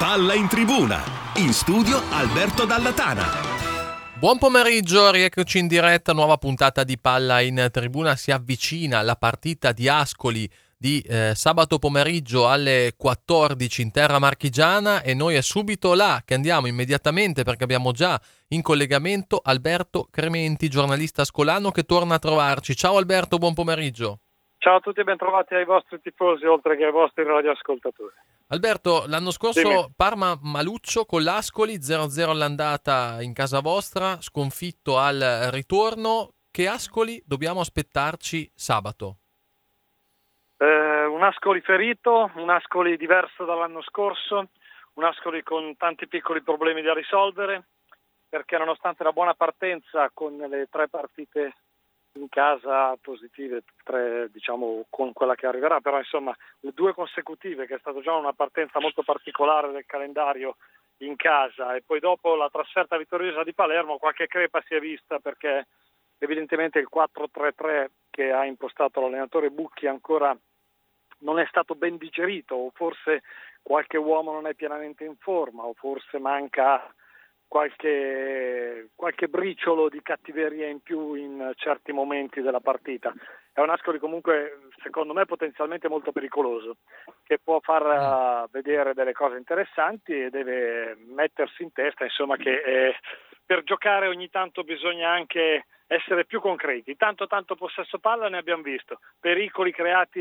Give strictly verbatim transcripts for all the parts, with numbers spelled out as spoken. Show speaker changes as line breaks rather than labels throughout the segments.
Palla in tribuna. In studio Alberto Dallatana.
Buon pomeriggio, rieccoci in diretta, nuova puntata di Palla in tribuna. Si avvicina la partita di Ascoli di eh, sabato pomeriggio alle quattordici in terra marchigiana e noi è subito là che andiamo immediatamente perché abbiamo già in collegamento Alberto Crementi, giornalista ascolano che torna a trovarci. Ciao Alberto, buon pomeriggio.
Ciao a tutti e ben trovati ai vostri tifosi oltre che ai vostri radioascoltatori.
Alberto, l'anno scorso
Dimmi.
Parma-Maluccio con l'Ascoli, zero a zero all'andata in casa vostra, sconfitto al ritorno. Che Ascoli dobbiamo aspettarci sabato?
Eh, un Ascoli ferito, un Ascoli diverso dall'anno scorso, un Ascoli con tanti piccoli problemi da risolvere, perché nonostante la buona partenza con le tre partite in casa positive, tre diciamo con quella che arriverà, però insomma le due consecutive, che è stata già una partenza molto particolare del calendario in casa, e poi dopo la trasferta vittoriosa di Palermo, qualche crepa si è vista perché evidentemente il quattro tre tre che ha impostato l'allenatore Bucchi ancora non è stato ben digerito, o forse qualche uomo non è pienamente in forma, o forse manca qualche, qualche briciolo di cattiveria in più in certi momenti della partita. È un Ascoli comunque, secondo me, potenzialmente molto pericoloso, che può far uh, vedere delle cose interessanti e deve mettersi in testa, insomma, che eh, per giocare ogni tanto bisogna anche essere più concreti. Tanto tanto possesso palla ne abbiamo visto, pericoli creati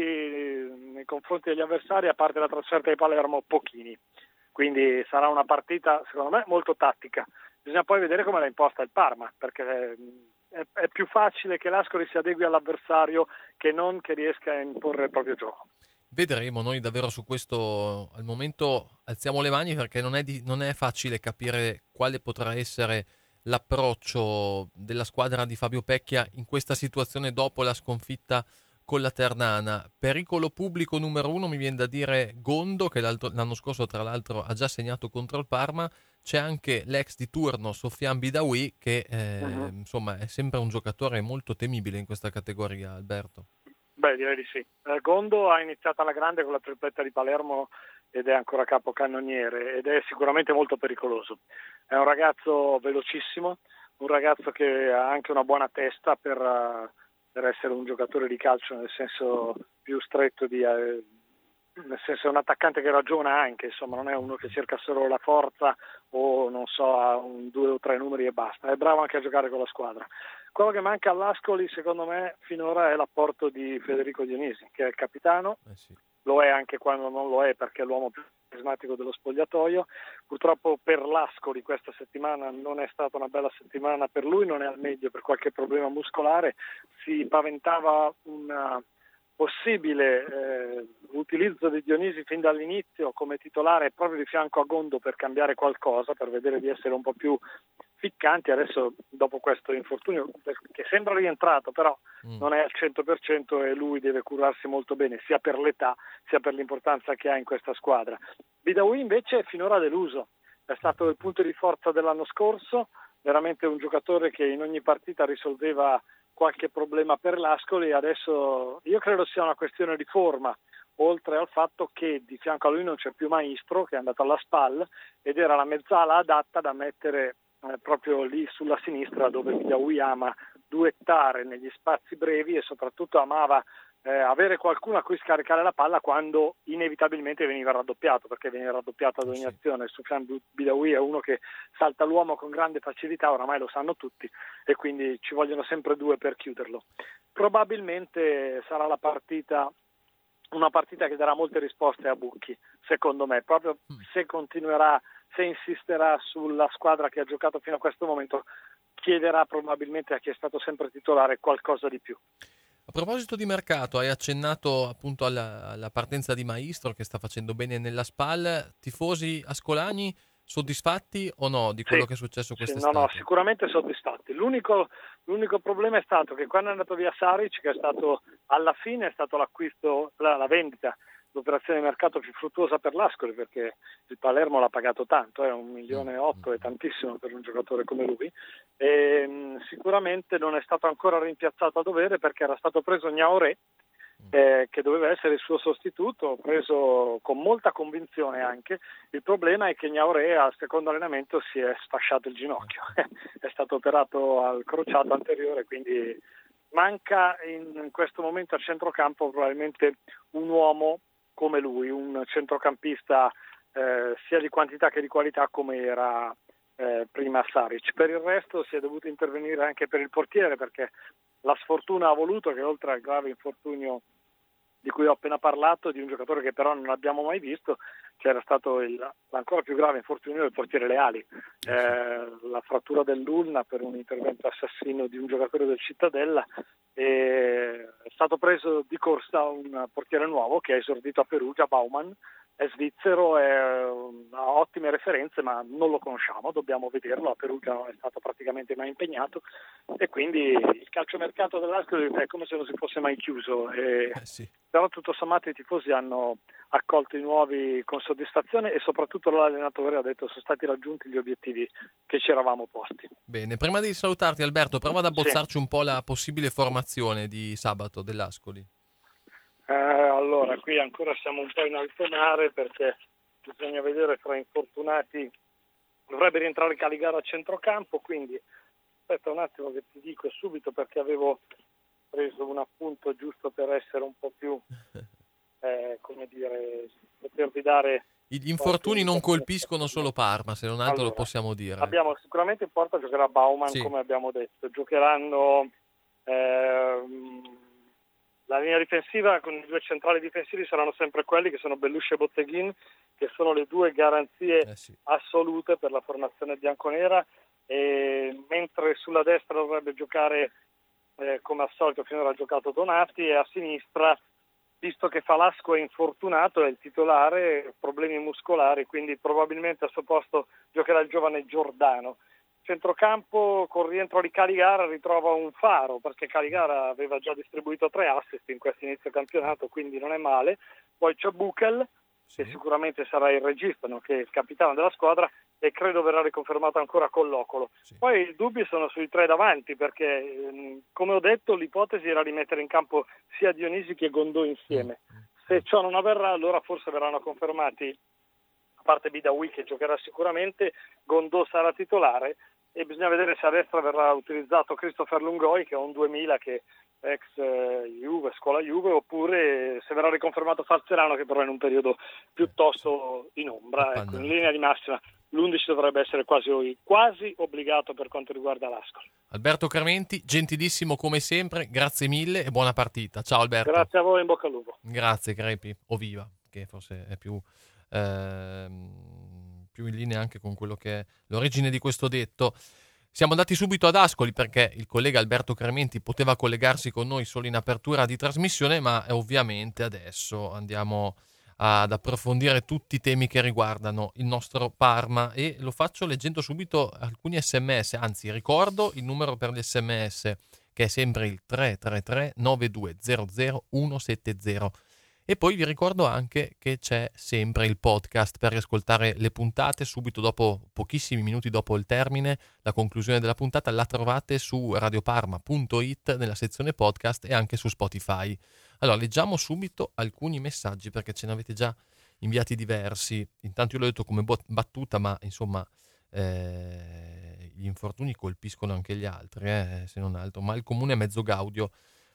nei confronti degli avversari, a parte la trasferta di Palermo, pochini. Quindi sarà una partita, secondo me, molto tattica. Bisogna poi vedere come la imposta il Parma, perché è, è più facile che l'Ascoli si adegui all'avversario che non che riesca a imporre il proprio gioco.
Vedremo, noi davvero su questo al momento alziamo le mani perché non è, di, non è facile capire quale potrà essere l'approccio della squadra di Fabio Pecchia in questa situazione dopo la sconfitta con la Ternana. Pericolo pubblico numero uno mi viene da dire Gondo, che l'anno scorso tra l'altro ha già segnato contro il Parma. C'è anche l'ex di turno Sofiane Bidaoui che eh, uh-huh. insomma è sempre un giocatore molto temibile in questa categoria, Alberto.
Beh, direi di sì. Eh, Gondo ha iniziato alla grande con la tripletta di Palermo ed è ancora capocannoniere ed è sicuramente molto pericoloso. È un ragazzo velocissimo, un ragazzo che ha anche una buona testa per, uh, per essere un giocatore di calcio nel senso più stretto di... Uh, nel senso è un attaccante che ragiona anche, insomma non è uno che cerca solo la forza o non so, ha un due o tre numeri e basta, è bravo anche a giocare con la squadra. Quello che manca all'Ascoli secondo me finora è l'apporto di Federico Dionisi, che è il capitano, eh sì. Lo è anche quando non lo è perché è l'uomo più carismatico dello spogliatoio. Purtroppo per l'Ascoli questa settimana non è stata una bella settimana per lui, non è al meglio per qualche problema muscolare, si paventava una possibile eh, utilizzo di Dionisi fin dall'inizio come titolare proprio di fianco a Gondo per cambiare qualcosa, per vedere di essere un po' più ficcanti. Adesso dopo questo infortunio che sembra rientrato però mm. non è al cento per cento e lui deve curarsi molto bene sia per l'età sia per l'importanza che ha in questa squadra. Bidaoui invece è finora deluso, è stato il punto di forza dell'anno scorso, veramente un giocatore che in ogni partita risolveva qualche problema per l'Ascoli e adesso io credo sia una questione di forma, oltre al fatto che di fianco a lui non c'è più Maestro che è andato alla S P A L ed era la mezzala adatta da mettere eh, proprio lì sulla sinistra dove Bidaoui ama duettare negli spazi brevi e soprattutto amava eh, avere qualcuno a cui scaricare la palla quando inevitabilmente veniva raddoppiato, perché veniva raddoppiato ad ogni sì. azione. Soufiane Bidaoui è uno che salta l'uomo con grande facilità, oramai lo sanno tutti, e quindi ci vogliono sempre due per chiuderlo. Probabilmente sarà la partita una partita che darà molte risposte a Bucchi, secondo me, proprio se continuerà, se insisterà sulla squadra che ha giocato fino a questo momento, chiederà probabilmente a chi è stato sempre titolare qualcosa di più.
A proposito di mercato, hai accennato appunto alla, alla partenza di Maestro che sta facendo bene nella S P A L. Tifosi ascolani soddisfatti o no di quello
sì,
che è successo
sì,
quest'estate?
No, no, sicuramente soddisfatti. L'unico, l'unico problema è stato che quando è andato via Saric, che è stato alla fine è stato l'acquisto, la, la vendita, l'operazione di mercato più fruttuosa per l'Ascoli, perché il Palermo l'ha pagato tanto, è eh, un milione e otto, è tantissimo per un giocatore come lui, e mh, sicuramente non è stato ancora rimpiazzato a dovere perché era stato preso Gnaoré eh, che doveva essere il suo sostituto, preso con molta convinzione anche. Il problema è che Gnauré al secondo allenamento si è sfasciato il ginocchio, è stato operato al crociato anteriore, quindi manca in questo momento al centrocampo probabilmente un uomo come lui, un centrocampista eh, sia di quantità che di qualità come era eh, prima Saric. Per il resto si è dovuto intervenire anche per il portiere, perché la sfortuna ha voluto che, oltre al grave infortunio di cui ho appena parlato, di un giocatore che però non abbiamo mai visto, c'era stato il, l'ancora più grave infortunio del portiere Leali, eh, la frattura dell'ulna per un intervento assassino di un giocatore del Cittadella, e è stato preso di corsa un portiere nuovo che ha esordito a Perugia, Baumann, è svizzero, è, ha ottime referenze, ma non lo conosciamo, dobbiamo vederlo. A Perugia non è stato praticamente mai impegnato, e quindi il calciomercato dell'Ascoli è come se non si fosse mai chiuso, e,
eh sì.
però tutto sommato i tifosi hanno accolto i nuovi con soddisfazione, e soprattutto l'allenatore ha detto sono stati raggiunti gli obiettivi che ci eravamo posti.
Bene, prima di salutarti Alberto, prova ad abbozzarci sì. un po' la possibile formazione di sabato dell'Ascoli.
Eh, allora, qui ancora siamo un po' in alto mare, perché bisogna vedere fra infortunati. Dovrebbe rientrare Caligara a centrocampo, quindi aspetta un attimo che ti dico subito, perché avevo preso un appunto giusto per essere un po' più, eh, come dire, potervi dare...
Gli infortuni non colpiscono solo Parma, se non altro allora, lo possiamo dire.
Abbiamo sicuramente in porta giocherà Baumann, sì. come abbiamo detto. Giocheranno... Ehm, La linea difensiva con i due centrali difensivi saranno sempre quelli che sono Bellusci e Botteguin, che sono le due garanzie
eh sì.
assolute per la formazione bianconera, e mentre sulla destra dovrebbe giocare, eh, come al solito finora ha giocato Donati, e a sinistra, visto che Falasco è infortunato, è il titolare, problemi muscolari, quindi probabilmente al suo posto giocherà il giovane Giordano. Centrocampo con rientro di Caligara ritrova un faro, perché Caligara aveva già distribuito tre assist in questo inizio campionato, quindi non è male. Poi c'è Buchel, sì. che sicuramente sarà il regista, nonché il capitano della squadra, e credo verrà riconfermato ancora Collocolo. Sì. Poi i dubbi sono sui tre davanti, perché come ho detto l'ipotesi era di mettere in campo sia Dionisi che Gondò insieme. Mm. Se ciò non avverrà, allora forse verranno confermati, a parte Bidawi che giocherà sicuramente, Gondò sarà titolare, e bisogna vedere se a destra verrà utilizzato Christopher Lungoi, che è un duemila, che è ex Juve, scuola Juve, oppure se verrà riconfermato Falzerano, che però è in un periodo piuttosto in ombra. Ecco, in linea di massima l'undici dovrebbe essere quasi, quasi obbligato per quanto riguarda l'Ascoli.
Alberto Crementi, gentilissimo come sempre, grazie mille e buona partita. Ciao Alberto.
Grazie a voi, in bocca al lupo.
Grazie Crepi, o viva, che forse è più... Ehm... più in linea anche con quello che è l'origine di questo detto. Siamo andati subito ad Ascoli perché il collega Alberto Crementi poteva collegarsi con noi solo in apertura di trasmissione, ma ovviamente adesso andiamo ad approfondire tutti i temi che riguardano il nostro Parma, e lo faccio leggendo subito alcuni sms, anzi ricordo il numero per gli sms, che è sempre il tre tre tre nove due zero zero uno sette zero. E poi vi ricordo anche che c'è sempre il podcast per riascoltare le puntate subito dopo, pochissimi minuti dopo il termine, la conclusione della puntata la trovate su radioparma punto it nella sezione podcast e anche su Spotify. Allora, leggiamo subito alcuni messaggi perché ce ne avete già inviati diversi. Intanto io l'ho detto come battuta, ma insomma eh, gli infortuni colpiscono anche gli altri, eh, se non altro, ma il comune è mezzo gaudio.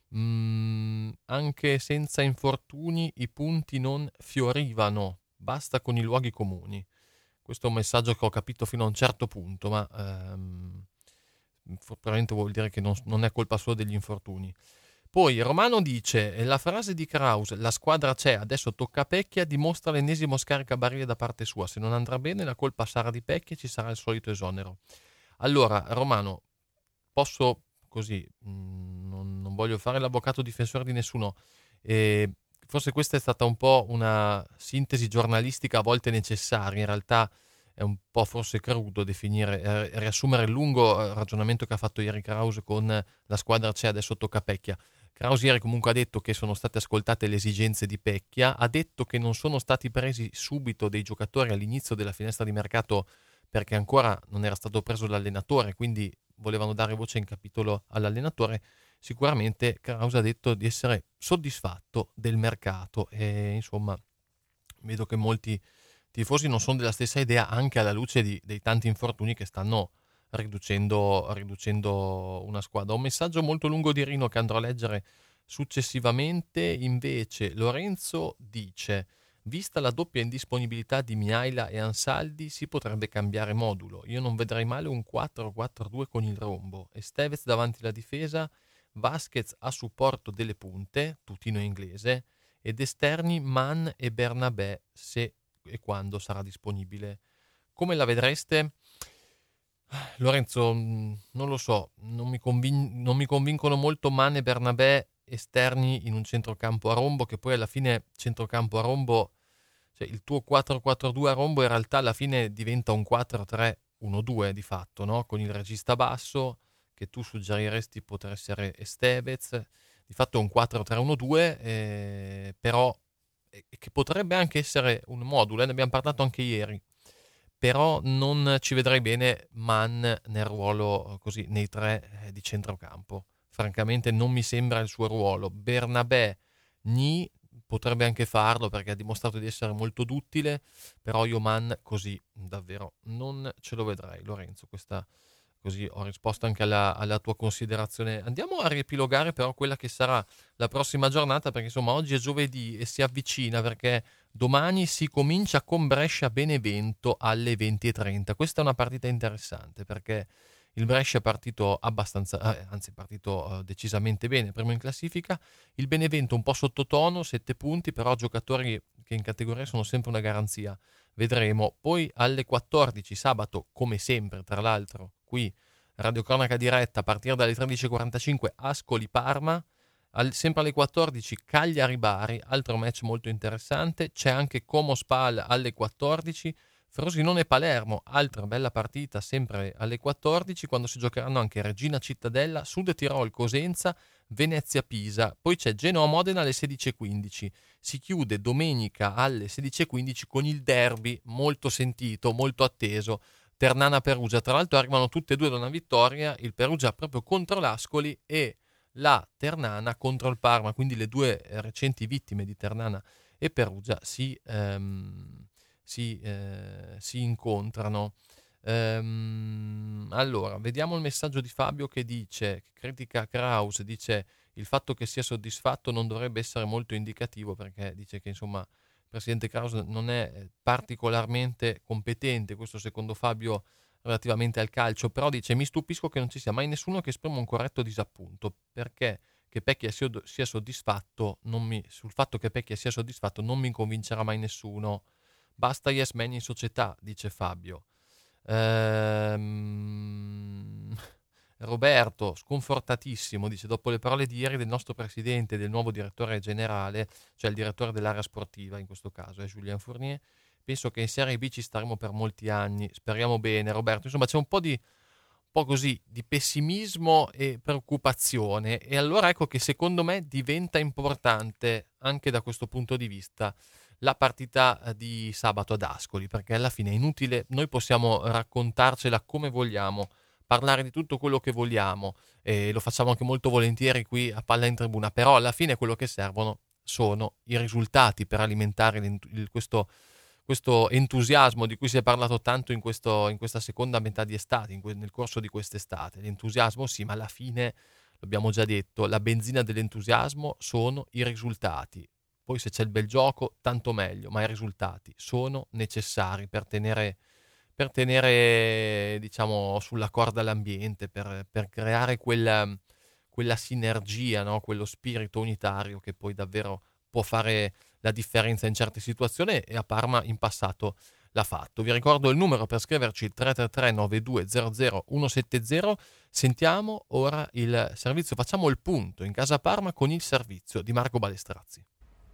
Mm, anche senza infortuni i punti non fiorivano, basta con i luoghi comuni. Questo è un messaggio che ho capito fino a un certo punto, ma ehm, probabilmente vuol dire che non, non è colpa solo degli infortuni. Poi Romano dice: la frase di Kraus, la squadra c'è, adesso tocca a Pecchia, dimostra l'ennesimo scaricabarile da parte sua. Se non andrà bene la colpa sarà di Pecchia e ci sarà il solito esonero. Allora Romano, posso così, mh, non, non voglio fare l'avvocato difensore di nessuno, e forse questa è stata un po' una sintesi giornalistica a volte necessaria, in realtà è un po' forse crudo definire, eh, riassumere il lungo ragionamento che ha fatto ieri Kraus con la squadra c'è, adesso tocca a Pecchia. Kraus ieri comunque ha detto che sono state ascoltate le esigenze di Pecchia, ha detto che non sono stati presi subito dei giocatori all'inizio della finestra di mercato perché ancora non era stato preso l'allenatore, quindi volevano dare voce in capitolo all'allenatore, sicuramente Kraus ha detto di essere soddisfatto del mercato e insomma vedo che molti tifosi non sono della stessa idea, anche alla luce di, dei tanti infortuni che stanno riducendo, riducendo una squadra. Un messaggio molto lungo di Rino che andrò a leggere successivamente. Invece Lorenzo dice: vista la doppia indisponibilità di Mihaila e Ansaldi si potrebbe cambiare modulo, io non vedrei male un quattro quattro due con il rombo, Estevez davanti alla difesa, Vasquez a supporto delle punte, tutino inglese, ed esterni Man e Bernabé se e quando sarà disponibile. Come la vedreste? Lorenzo, non lo so, non mi, convin- non mi convincono molto Man e Bernabé esterni in un centrocampo a rombo, che poi alla fine centrocampo a rombo, cioè il tuo quattro quattro due a rombo in realtà alla fine diventa un quattro tre uno due di fatto, no? Con il regista basso che tu suggeriresti poter essere Estevez, di fatto è un quattro tre uno due, eh, però eh, che potrebbe anche essere un modulo, eh, ne abbiamo parlato anche ieri, però non ci vedrei bene Man nel ruolo così nei tre eh, di centrocampo. Francamente non mi sembra il suo ruolo. Bernabé Ni potrebbe anche farlo perché ha dimostrato di essere molto duttile, però io Man così davvero non ce lo vedrei. Lorenzo, questa così ho risposto anche alla, alla tua considerazione. Andiamo a riepilogare però quella che sarà la prossima giornata, perché insomma oggi è giovedì e si avvicina, perché domani si comincia con Brescia-Benevento alle venti e trenta. Questa è una partita interessante perché il Brescia è partito abbastanza, eh, anzi è partito eh, decisamente bene, primo in classifica. Il Benevento un po' sottotono, sette punti, però giocatori che in categoria sono sempre una garanzia. Vedremo. Poi alle quattordici, sabato, come sempre, tra l'altro, qui radiocronaca diretta a partire dalle tredici e quarantacinque, Ascoli-Parma. Al, sempre alle quattordici Cagliari-Bari, altro match molto interessante. C'è anche Como-Spal alle quattordici, Frosinone-Palermo, altra bella partita sempre alle quattordici, quando si giocheranno anche Regina Cittadella, Sud Tirol-Cosenza, Venezia-Pisa. Poi c'è Genoa-Modena alle sedici e quindici. Si chiude domenica alle sedici e quindici con il derby molto sentito, molto atteso, Ternana-Perugia. Tra l'altro arrivano tutte e due da una vittoria, il Perugia proprio contro l'Ascoli e la Ternana contro il Parma, quindi le due recenti vittime di Ternana e Perugia si, ehm, si, eh, si incontrano. Ehm, allora, vediamo il messaggio di Fabio che dice, che critica Kraus, dice il fatto che sia soddisfatto non dovrebbe essere molto indicativo, perché dice che insomma il presidente Kraus non è particolarmente competente, questo secondo Fabio relativamente al calcio, però dice mi stupisco che non ci sia mai nessuno che esprima un corretto disappunto, perché che Pecchia sia, sia soddisfatto non mi, sul fatto che Pecchia sia soddisfatto non mi convincerà mai nessuno, basta yes man in società, dice Fabio. ehm... Roberto, sconfortatissimo, dice dopo le parole di ieri del nostro presidente e del nuovo direttore generale, cioè il direttore dell'area sportiva in questo caso è Julien Fournier, penso che in Serie B ci staremo per molti anni, speriamo bene Roberto. Insomma c'è un po' di un po' così di pessimismo e preoccupazione, e allora ecco che secondo me diventa importante anche da questo punto di vista la partita di sabato ad Ascoli, perché alla fine è inutile, noi possiamo raccontarcela come vogliamo, parlare di tutto quello che vogliamo e lo facciamo anche molto volentieri qui a Palla in Tribuna, però alla fine quello che servono sono i risultati per alimentare il, questo, questo entusiasmo di cui si è parlato tanto in, questo, in questa seconda metà di estate, in que, nel corso di quest'estate. L'entusiasmo sì, ma alla fine, l'abbiamo già detto, la benzina dell'entusiasmo sono i risultati. Poi se c'è il bel gioco, tanto meglio, ma i risultati sono necessari per tenere per tenere, diciamo, sulla corda l'ambiente, per, per creare quella, quella sinergia, no? Quello spirito unitario che poi davvero può fare la differenza in certe situazioni, e a Parma in passato l'ha fatto. Vi ricordo il numero per scriverci, tre tre tre nove due zero zero uno sette zero. Sentiamo ora il servizio, facciamo il punto in casa Parma con il servizio di Marco Balestrazzi.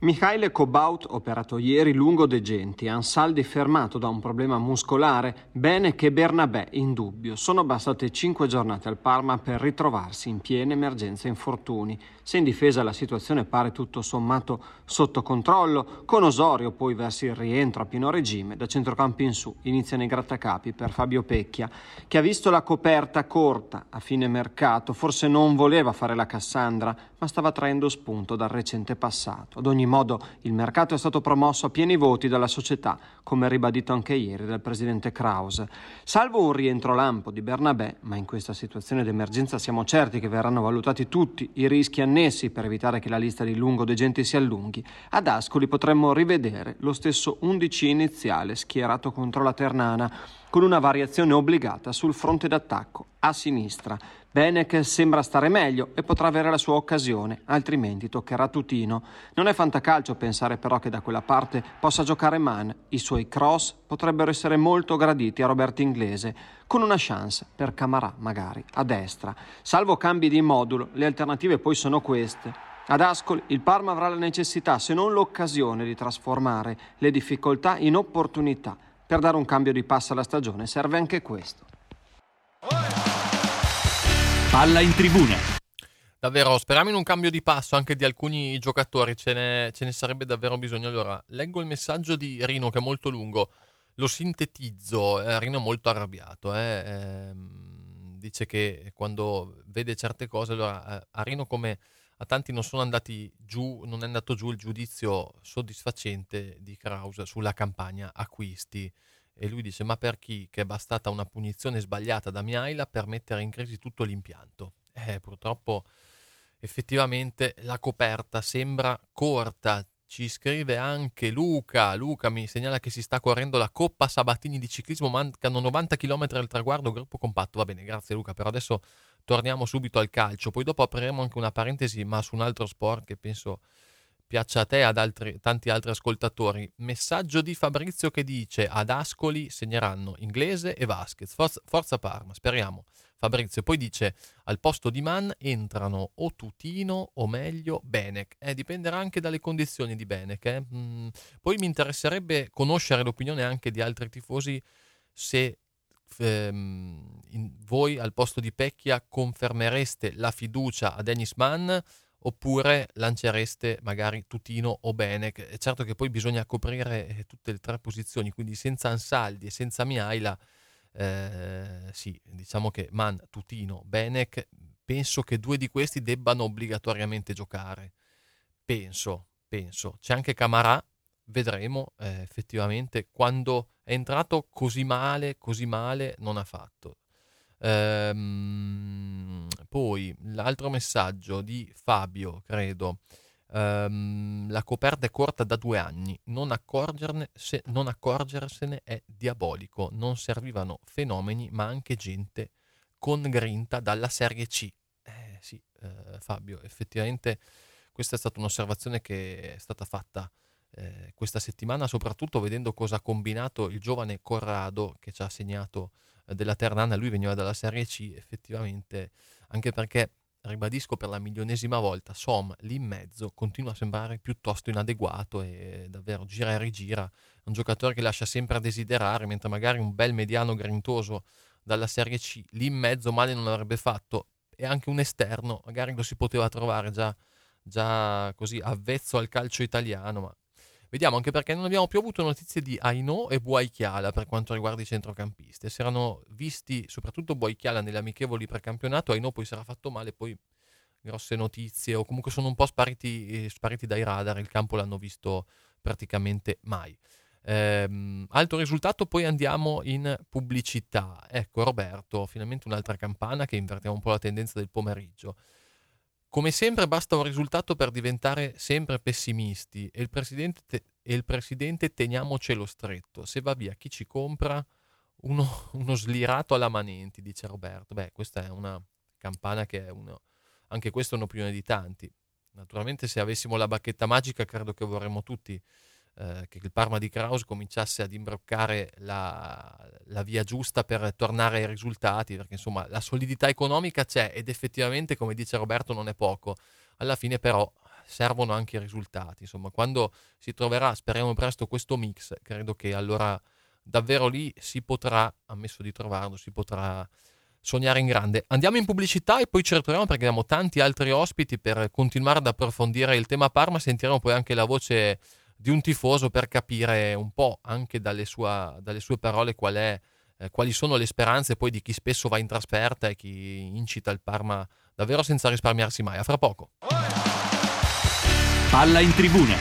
Michaile Cobaut, operato ieri lungo De Genti, Ansaldi fermato da un problema muscolare, Benek e Bernabé in dubbio. Sono bastate cinque giornate al Parma per ritrovarsi in piena emergenza infortuni. Se in difesa la situazione pare tutto sommato sotto controllo, con Osorio poi verso il rientro a pieno regime, da centrocampo in su iniziano i grattacapi per Fabio Pecchia, che ha visto la coperta corta a fine mercato, forse non voleva fare la Cassandra, ma stava traendo spunto dal recente passato. Ad ogni modo il mercato è stato promosso a pieni voti dalla società, come ribadito anche ieri dal presidente Krause. Salvo un rientro lampo di Bernabé, ma in questa situazione d'emergenza siamo certi che verranno valutati tutti i rischi annessi per evitare che la lista di lungo De Genti si allunghi, ad Ascoli potremmo rivedere lo stesso undici iniziale schierato contro la Ternana, con una variazione obbligata sul fronte d'attacco, a sinistra. Benek sembra stare meglio e potrà avere la sua occasione, altrimenti toccherà a Tutino. Non è fantacalcio pensare però che da quella parte possa giocare Mann. I suoi cross potrebbero essere molto graditi a Roberto Inglese, con una chance per Camarà magari a destra. Salvo cambi di modulo, le alternative poi sono queste. Ad Ascoli il Parma avrà la necessità, se non l'occasione, di trasformare le difficoltà in opportunità. Per dare un cambio di passo alla stagione serve anche questo.
Palla in tribuna.
Davvero, speriamo in un cambio di passo anche di alcuni giocatori, ce ne, ce ne sarebbe davvero bisogno. Allora, leggo il messaggio di Rino che è molto lungo, lo sintetizzo. eh, Rino è molto arrabbiato, eh, ehm, dice che quando vede certe cose, allora eh, a Rino come a tanti non sono andati giù, non è andato giù il giudizio soddisfacente di Krause sulla campagna acquisti. E lui dice: ma per chi? Che è bastata una punizione sbagliata da Miaila per mettere in crisi tutto l'impianto. Eh, purtroppo effettivamente la coperta sembra corta. Ci scrive anche Luca. Luca mi segnala che si sta correndo la Coppa Sabatini di ciclismo, mancano novanta chilometri al traguardo, gruppo compatto. Va bene, grazie Luca, però adesso torniamo subito al calcio, poi dopo apriremo anche una parentesi ma su un altro sport che penso piaccia a te e ad altri, tanti altri ascoltatori. Messaggio di Fabrizio che dice: ad Ascoli segneranno Inglese e Vasquez, forza, forza Parma, speriamo Fabrizio. Poi dice: al posto di Mann entrano o Tutino o meglio Benek. Eh, dipenderà anche dalle condizioni di Benek. Eh. Mm, poi mi interesserebbe conoscere l'opinione anche di altri tifosi, se ehm, in, voi al posto di Pecchia confermereste la fiducia a Dennis Mann oppure lancereste magari Tutino o Benek. È certo che poi bisogna coprire tutte le tre posizioni, quindi senza Ansaldi e senza Miaila, eh, sì, diciamo che Mann, Tutino, Benek, penso che due di questi debbano obbligatoriamente giocare. Penso, penso. C'è anche Camarà, vedremo eh, effettivamente, quando è entrato così male, così male non ha fatto. Ehm, poi l'altro messaggio di Fabio, credo. Ehm, la coperta è corta da due anni, non, accorgerne, se, non accorgersene è diabolico. Non servivano fenomeni ma anche gente con grinta dalla Serie C. Eh sì, eh, Fabio, effettivamente questa è stata un'osservazione che è stata fatta eh, questa settimana, soprattutto vedendo cosa ha combinato il giovane Corrado che ci ha segnato della Ternana. Lui veniva dalla Serie C, effettivamente, anche perché, ribadisco per la milionesima volta, Som lì in mezzo continua a sembrare piuttosto inadeguato e davvero gira e rigira. È un giocatore che lascia sempre a desiderare, mentre magari un bel mediano grintoso dalla Serie C lì in mezzo male non avrebbe fatto. E anche un esterno magari lo si poteva trovare già, già così avvezzo al calcio italiano, ma vediamo, anche perché non abbiamo più avuto notizie di Aino e Buaichiala per quanto riguarda i centrocampisti. Si erano visti soprattutto Buaichiala nelle amichevoli precampionato, Aino poi si era fatto male, poi grosse notizie, o comunque sono un po' spariti, eh, spariti dai radar, il campo l'hanno visto praticamente mai. Ehm, altro risultato, poi andiamo in pubblicità. Ecco Roberto, finalmente un'altra campana che invertiamo un po' la tendenza del pomeriggio. Come sempre basta un risultato per diventare sempre pessimisti e il presidente, te- e il presidente teniamocelo stretto. Se va via chi ci compra, uno, uno slirato alla Manenti, dice Roberto. Beh, questa è una campana che è uno, anche questa è un'opinione di tanti. Naturalmente se avessimo la bacchetta magica credo che vorremmo tutti eh, che il Parma di Krause cominciasse ad imbroccare la, la via giusta per tornare ai risultati, perché insomma la solidità economica c'è ed effettivamente, come dice Roberto, non è poco. Alla fine però servono anche i risultati. Insomma, quando si troverà, speriamo presto, questo mix, credo che allora davvero lì si potrà, ammesso di trovarlo, si potrà sognare in grande. Andiamo in pubblicità e poi ci ritroviamo perché abbiamo tanti altri ospiti per continuare ad approfondire il tema Parma. Sentiremo poi anche la voce di un tifoso per capire un po' anche dalle, sua, dalle sue parole qual è, eh, quali sono le speranze poi di chi spesso va in trasferta e chi incita il Parma davvero senza risparmiarsi mai. A fra poco.
Palla in tribuna.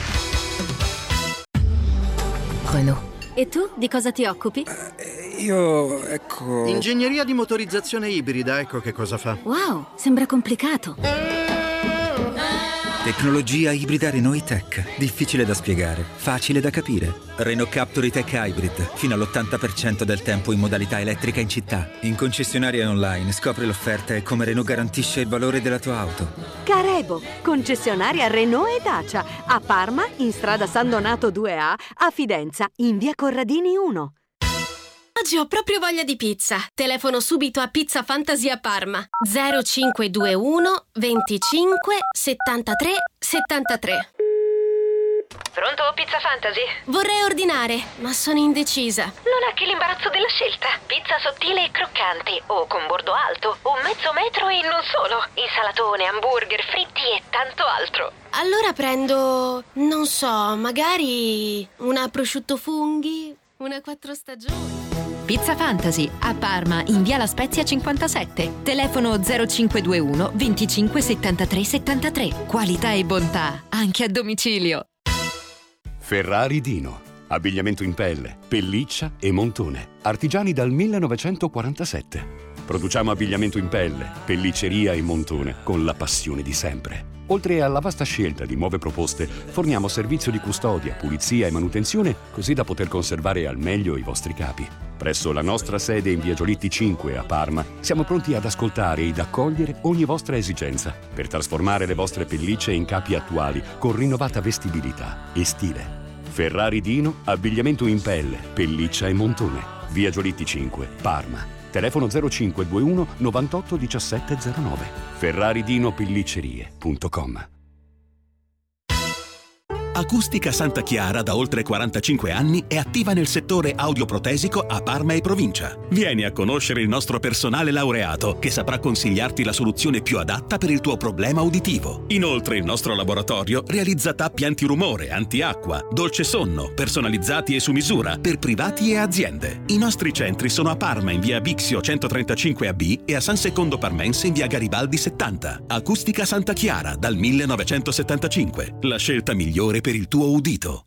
Renaud. E tu di cosa ti occupi?
Uh, io, ecco...
Ingegneria di motorizzazione ibrida, ecco che cosa fa.
Wow, sembra complicato.
Tecnologia ibrida Renault E-Tech. Difficile da spiegare, facile da capire. Renault Captur E-Tech Hybrid. Fino all'ottanta per cento del tempo in modalità elettrica in città. In concessionaria online scopri l'offerta e come Renault garantisce il valore della tua auto.
Carebo, concessionaria Renault e Dacia. A Parma, in strada San Donato due A. A Fidenza, in via Corradini uno.
Oggi ho proprio voglia di pizza. Telefono subito a Pizza Fantasy a Parma. zero cinque due uno venticinque settantatré settantatré.
Pronto, Pizza Fantasy?
Vorrei ordinare, ma sono indecisa.
Non ha che l'imbarazzo della scelta. Pizza sottile e croccante, o con bordo alto, o mezzo metro e non solo. Insalatone, hamburger, fritti e tanto altro.
Allora prendo, non so, magari una prosciutto funghi, una quattro stagioni.
Pizza Fantasy a Parma in via La Spezia cinquantasette. Telefono zero cinque due uno venticinque settantatré settantatré. Qualità e bontà anche a domicilio.
Ferrari Dino. Abbigliamento in pelle, pelliccia e montone. Artigiani dal millenovecentoquarantasette. Produciamo abbigliamento in pelle, pellicceria e montone con la passione di sempre. Oltre alla vasta scelta di nuove proposte, forniamo servizio di custodia, pulizia e manutenzione, così da poter conservare al meglio i vostri capi. Presso la nostra sede in via Giolitti cinque a Parma, siamo pronti ad ascoltare ed accogliere ogni vostra esigenza per trasformare le vostre pellicce in capi attuali con rinnovata vestibilità e stile. Ferrari Dino, abbigliamento in pelle, pelliccia e montone. Via Giolitti cinque, Parma. Telefono zero cinque due uno novantotto diciassette zero nove. ferraridino pelliccerie punto com.
Acustica Santa Chiara da oltre quarantacinque anni è attiva nel settore audioprotesico a Parma e provincia. Vieni a conoscere il nostro personale laureato che saprà consigliarti la soluzione più adatta per il tuo problema uditivo. Inoltre il nostro laboratorio realizza tappi antirumore, antiacqua, dolce sonno, personalizzati e su misura per privati e aziende. I nostri centri sono a Parma in via Bixio centotrentacinque A B e a San Secondo Parmense in via Garibaldi settanta. Acustica Santa Chiara dal millenovecentosettantacinque. La scelta migliore per il tuo udito.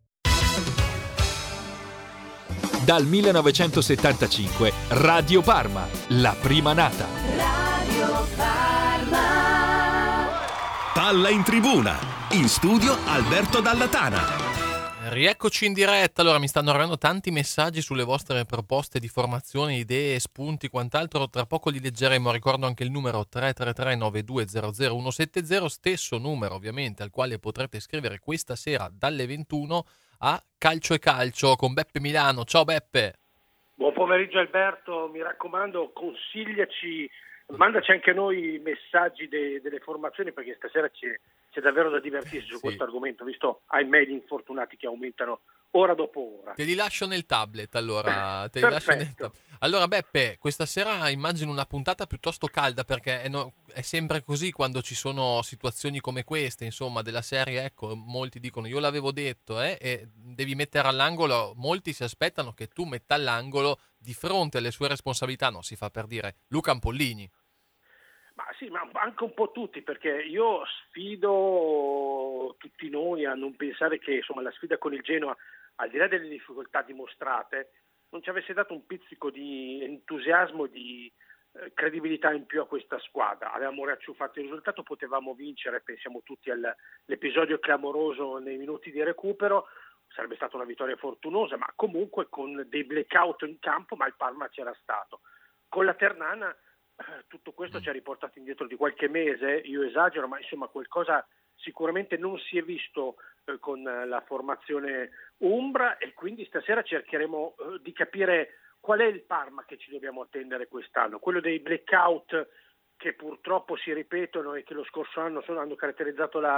Dal millenovecentosettantacinque Radio Parma, la prima nata.
Radio Parma.
Palla in tribuna. In studio Alberto Dalla Tana.
Rieccoci in diretta. Allora, mi stanno arrivando tanti messaggi sulle vostre proposte di formazione, idee, spunti, quant'altro. Tra poco li leggeremo. Ricordo anche il numero tre tre tre nove due zero zero uno sette zero, stesso numero ovviamente al quale potrete scrivere questa sera dalle ventuno a Calcio e Calcio con Beppe Milano. Ciao Beppe.
Buon pomeriggio Alberto, mi raccomando consigliaci, mandaci anche noi messaggi de- delle formazioni perché stasera c'è, c'è davvero da divertirsi su sì. questo argomento, visto ahimè gli infortunati che aumentano ora dopo ora.
Te li lascio nel tablet allora. Te li lascio nel tab- allora Beppe, questa sera immagino una puntata piuttosto calda perché è, no- è sempre così quando ci sono situazioni come queste, insomma, della serie, ecco, molti dicono io l'avevo detto eh, e devi mettere all'angolo, molti si aspettano che tu metta all'angolo di fronte alle sue responsabilità, no, si fa per dire, Luca Ampollini.
Ma sì, ma anche un po' tutti, perché io sfido tutti noi a non pensare che insomma la sfida con il Genoa, al di là delle difficoltà dimostrate, non ci avesse dato un pizzico di entusiasmo, di eh, credibilità in più a questa squadra. Avevamo riacciuffato il risultato, potevamo vincere, pensiamo tutti all'episodio clamoroso nei minuti di recupero, sarebbe stata una vittoria fortunosa, ma comunque con dei blackout in campo, ma il Parma c'era stato. Con la Ternana tutto questo ci ha riportato indietro di qualche mese, io esagero, ma insomma qualcosa sicuramente non si è visto eh, con la formazione Umbra e quindi stasera cercheremo eh, di capire qual è il Parma che ci dobbiamo attendere quest'anno, quello dei blackout che purtroppo si ripetono e che lo scorso anno sono, hanno caratterizzato la,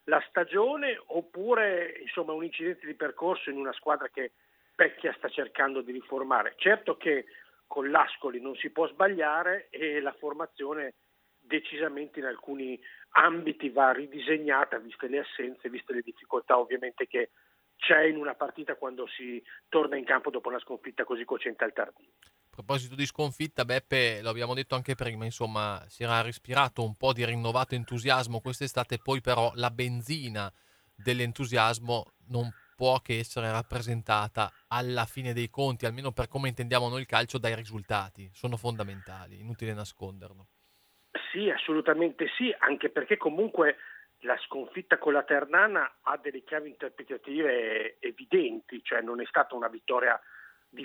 la stagione oppure insomma un incidente di percorso in una squadra che Pecchia sta cercando di riformare. Certo che con l'Ascoli non si può sbagliare e la formazione decisamente in alcuni ambiti va ridisegnata, viste le assenze, viste le difficoltà ovviamente che c'è in una partita quando si torna in campo dopo una sconfitta così cocente al Tardini.
A proposito di sconfitta, Beppe, lo abbiamo detto anche prima, insomma, si era respirato un po' di rinnovato entusiasmo quest'estate, poi però la benzina dell'entusiasmo non può che essere rappresentata alla fine dei conti, almeno per come intendiamo noi il calcio, dai risultati. Sono fondamentali, inutile nasconderlo.
Sì, assolutamente sì, anche perché comunque la sconfitta con la Ternana ha delle chiavi interpretative evidenti, cioè non è stata una vittoria di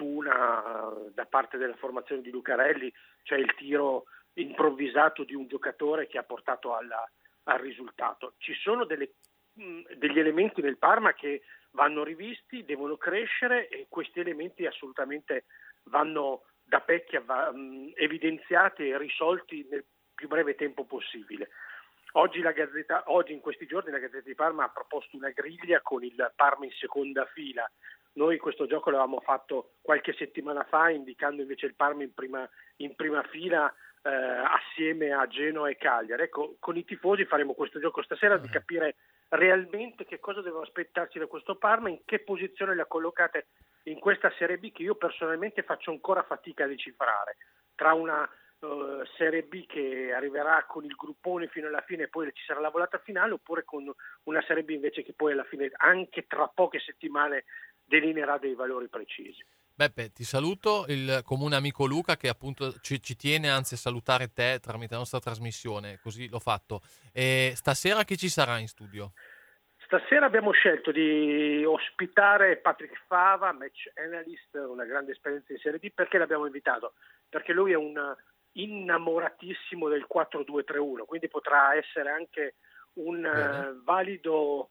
fortuna da parte della formazione di Lucarelli, cioè il tiro improvvisato di un giocatore che ha portato alla, al risultato. Ci sono delle, mh, degli elementi nel Parma che vanno rivisti, devono crescere e questi elementi assolutamente vanno da Pecchia va, mh, evidenziati e risolti nel più breve tempo possibile. Oggi, la Gazzetta, oggi in questi giorni la Gazzetta di Parma ha proposto una griglia con il Parma in seconda fila. Noi questo gioco l'avevamo fatto qualche settimana fa indicando invece il Parma in prima, in prima fila eh, assieme a Genoa e Cagliari. Ecco, con i tifosi faremo questo gioco stasera di capire realmente che cosa devono aspettarci da questo Parma, in che posizione le ha collocate in questa Serie B che io personalmente faccio ancora fatica a decifrare, tra una uh, Serie B che arriverà con il gruppone fino alla fine e poi ci sarà la volata finale, oppure con una Serie B invece che poi alla fine, anche tra poche settimane, delineerà dei valori precisi.
Beppe, ti saluto, il comune amico Luca che appunto ci, ci tiene anzi a salutare te tramite la nostra trasmissione, così l'ho fatto. E stasera chi ci sarà in studio?
Stasera abbiamo scelto di ospitare Patrick Fava, match analyst, una grande esperienza in Serie D. Perché l'abbiamo invitato? Perché lui è un innamoratissimo del quattro due tre uno, quindi potrà essere anche un uh, valido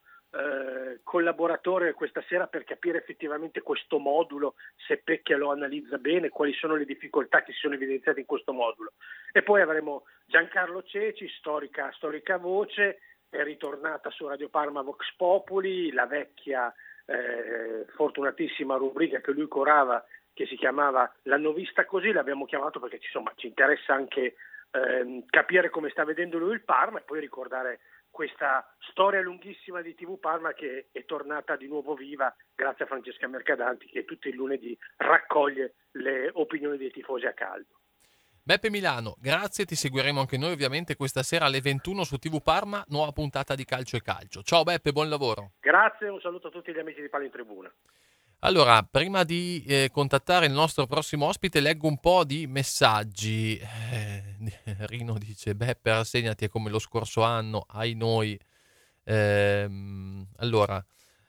uh, collaboratore questa sera per capire effettivamente questo modulo, se Pecchia lo analizza bene, quali sono le difficoltà che si sono evidenziate in questo modulo. E poi avremo Giancarlo Ceci, storica, storica voce, è ritornata su Radio Parma Vox Populi, la vecchia eh, fortunatissima rubrica che lui curava, che si chiamava L'hanno vista così, l'abbiamo chiamato perché insomma ci interessa anche eh, capire come sta vedendo lui il Parma e poi ricordare questa storia lunghissima di T V Parma che è tornata di nuovo viva grazie a Francesca Mercadanti, che tutti i lunedì raccoglie le opinioni dei tifosi a caldo.
Beppe Milano, grazie, ti seguiremo anche noi ovviamente questa sera alle ventuno su T V Parma, nuova puntata di Calcio e Calcio. Ciao Beppe, buon lavoro.
Grazie, un saluto a tutti gli amici di Palla in Tribuna.
Allora, prima di eh, contattare il nostro prossimo ospite, leggo un po' di messaggi. Eh, Rino dice, Beppe, rassegnati, è come lo scorso anno, ai noi. Eh, allora,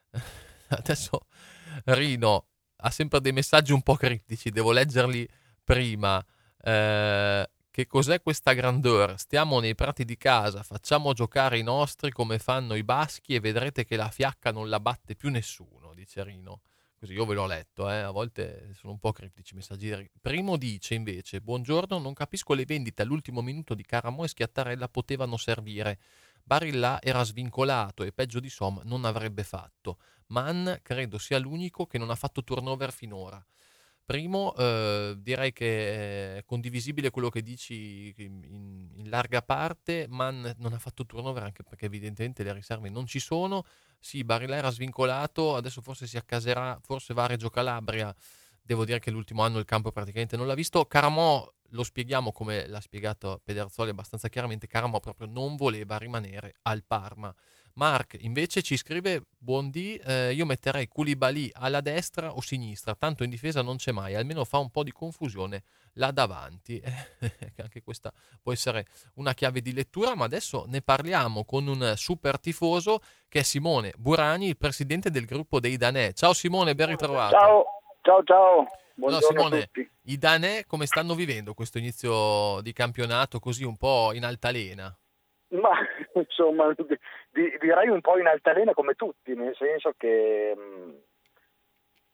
adesso Rino ha sempre dei messaggi un po' criptici, devo leggerli prima. Eh, che cos'è questa grandeur? Stiamo nei prati di casa, facciamo giocare i nostri come fanno i baschi e vedrete che la fiacca non la batte più nessuno, dice Rino. Così io ve l'ho letto, eh? A volte sono un po' criptici i messaggi. Primo dice invece, buongiorno, non capisco le vendite all'ultimo minuto di Caramò e Schiattarella potevano servire. Barilla era svincolato e peggio di Som non avrebbe fatto. Mann credo sia l'unico che non ha fatto turnover finora. Primo, eh, direi che è condivisibile quello che dici in, in larga parte. Mann non ha fatto turnover anche perché evidentemente le riserve non ci sono. Sì, Barilla era svincolato, adesso forse si accaserà, forse va a Reggio Calabria. Devo dire che l'ultimo anno il campo praticamente non l'ha visto. Caramò, lo spieghiamo come l'ha spiegato Pedersoli abbastanza chiaramente, Caramò proprio non voleva rimanere al Parma. Mark invece ci scrive, buondì, eh, io metterei Koulibaly alla destra o sinistra, tanto in difesa non c'è mai, almeno fa un po' di confusione là davanti. Eh, anche questa può essere una chiave di lettura, ma adesso ne parliamo con un super tifoso che è Simone Burani, il presidente del gruppo dei Danè. Ciao Simone, ben ritrovato.
Ciao, ciao, ciao. Buongiorno
allora, Simone,
a tutti.
I Danè come stanno vivendo questo inizio di campionato così un po' in altalena?
Ma insomma, di, direi un po' in altalena come tutti, nel senso che mh,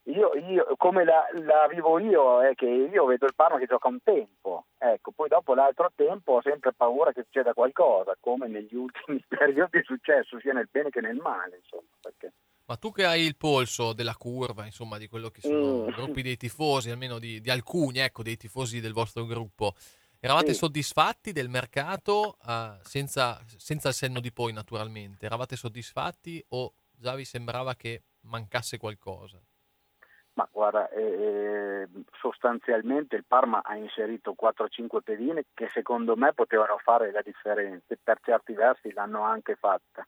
io, io come la, la vivo io è che io vedo il Parma che gioca un tempo, ecco, poi dopo l'altro tempo ho sempre paura che succeda qualcosa, come negli ultimi periodi è successo sia nel bene che nel male, insomma, perché...
Ma tu che hai il polso della curva, insomma, di quello che sono
Mm.
i gruppi dei tifosi, almeno di, di alcuni, ecco, dei tifosi del vostro gruppo, eravate
Sì.
soddisfatti del mercato, eh, senza, senza il senno di poi, naturalmente? Eravate soddisfatti o già vi sembrava che mancasse qualcosa?
Ma guarda, eh, sostanzialmente il Parma ha inserito quattro cinque pedine che secondo me potevano fare la differenza, per certi versi l'hanno anche fatta.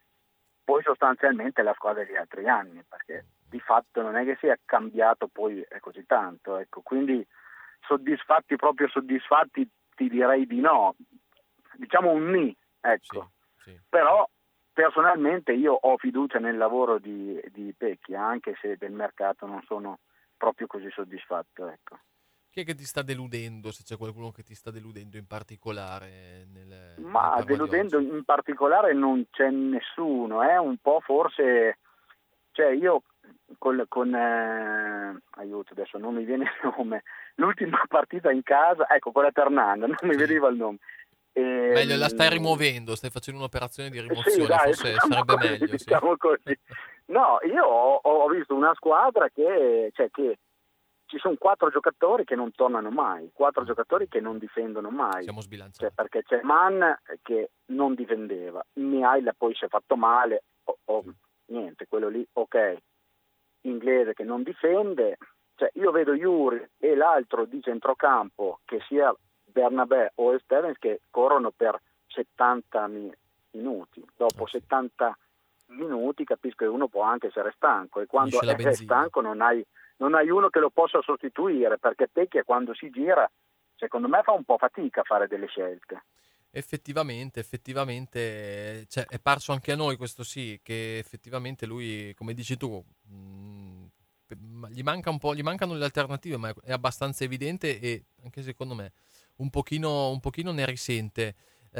Poi sostanzialmente la squadra degli altri anni, perché di fatto non è che sia cambiato poi così tanto, ecco. Quindi soddisfatti, proprio soddisfatti, ti direi di no, diciamo un ni, ecco.
Sì, sì.
Però personalmente io ho fiducia nel lavoro di, di Pecchia, anche se del mercato non sono proprio così soddisfatto, ecco.
Chi è che ti sta deludendo, se c'è qualcuno che ti sta deludendo in particolare? Nel,
Ma
nel
deludendo in particolare non c'è nessuno, è eh? un po' forse, cioè io con, con eh, aiuto adesso non mi viene il nome, l'ultima partita in casa, ecco, con la Ternana, non mi veniva il nome. E,
meglio, la stai rimuovendo, stai facendo un'operazione di rimozione,
sì, dai,
forse
diciamo
sarebbe
così,
meglio.
diciamo
Sì.
così. No, io ho, ho visto una squadra che, cioè che ci sono quattro giocatori che non tornano mai, quattro giocatori che non difendono mai.
Siamo sbilanciati.
Cioè, perché c'è Mann che non difendeva, Mihail poi si è fatto male, o, o, niente, quello lì, ok. Inglese che non difende, cioè io vedo Yuri e l'altro di centrocampo, che sia Bernabé o Stevens, che corrono per settanta mi- minuti. Dopo settanta minuti capisco che uno può anche essere stanco, e quando
Finisce la
è
benzina.
stanco non hai, non hai uno che lo possa sostituire, perché Pecchia quando si gira secondo me fa un po' fatica a fare delle scelte.
Effettivamente, effettivamente, cioè, è parso anche a noi, questo sì, che effettivamente lui, come dici tu, mh, gli manca un po', gli mancano le alternative, ma è abbastanza evidente, e anche secondo me un pochino, un pochino ne risente.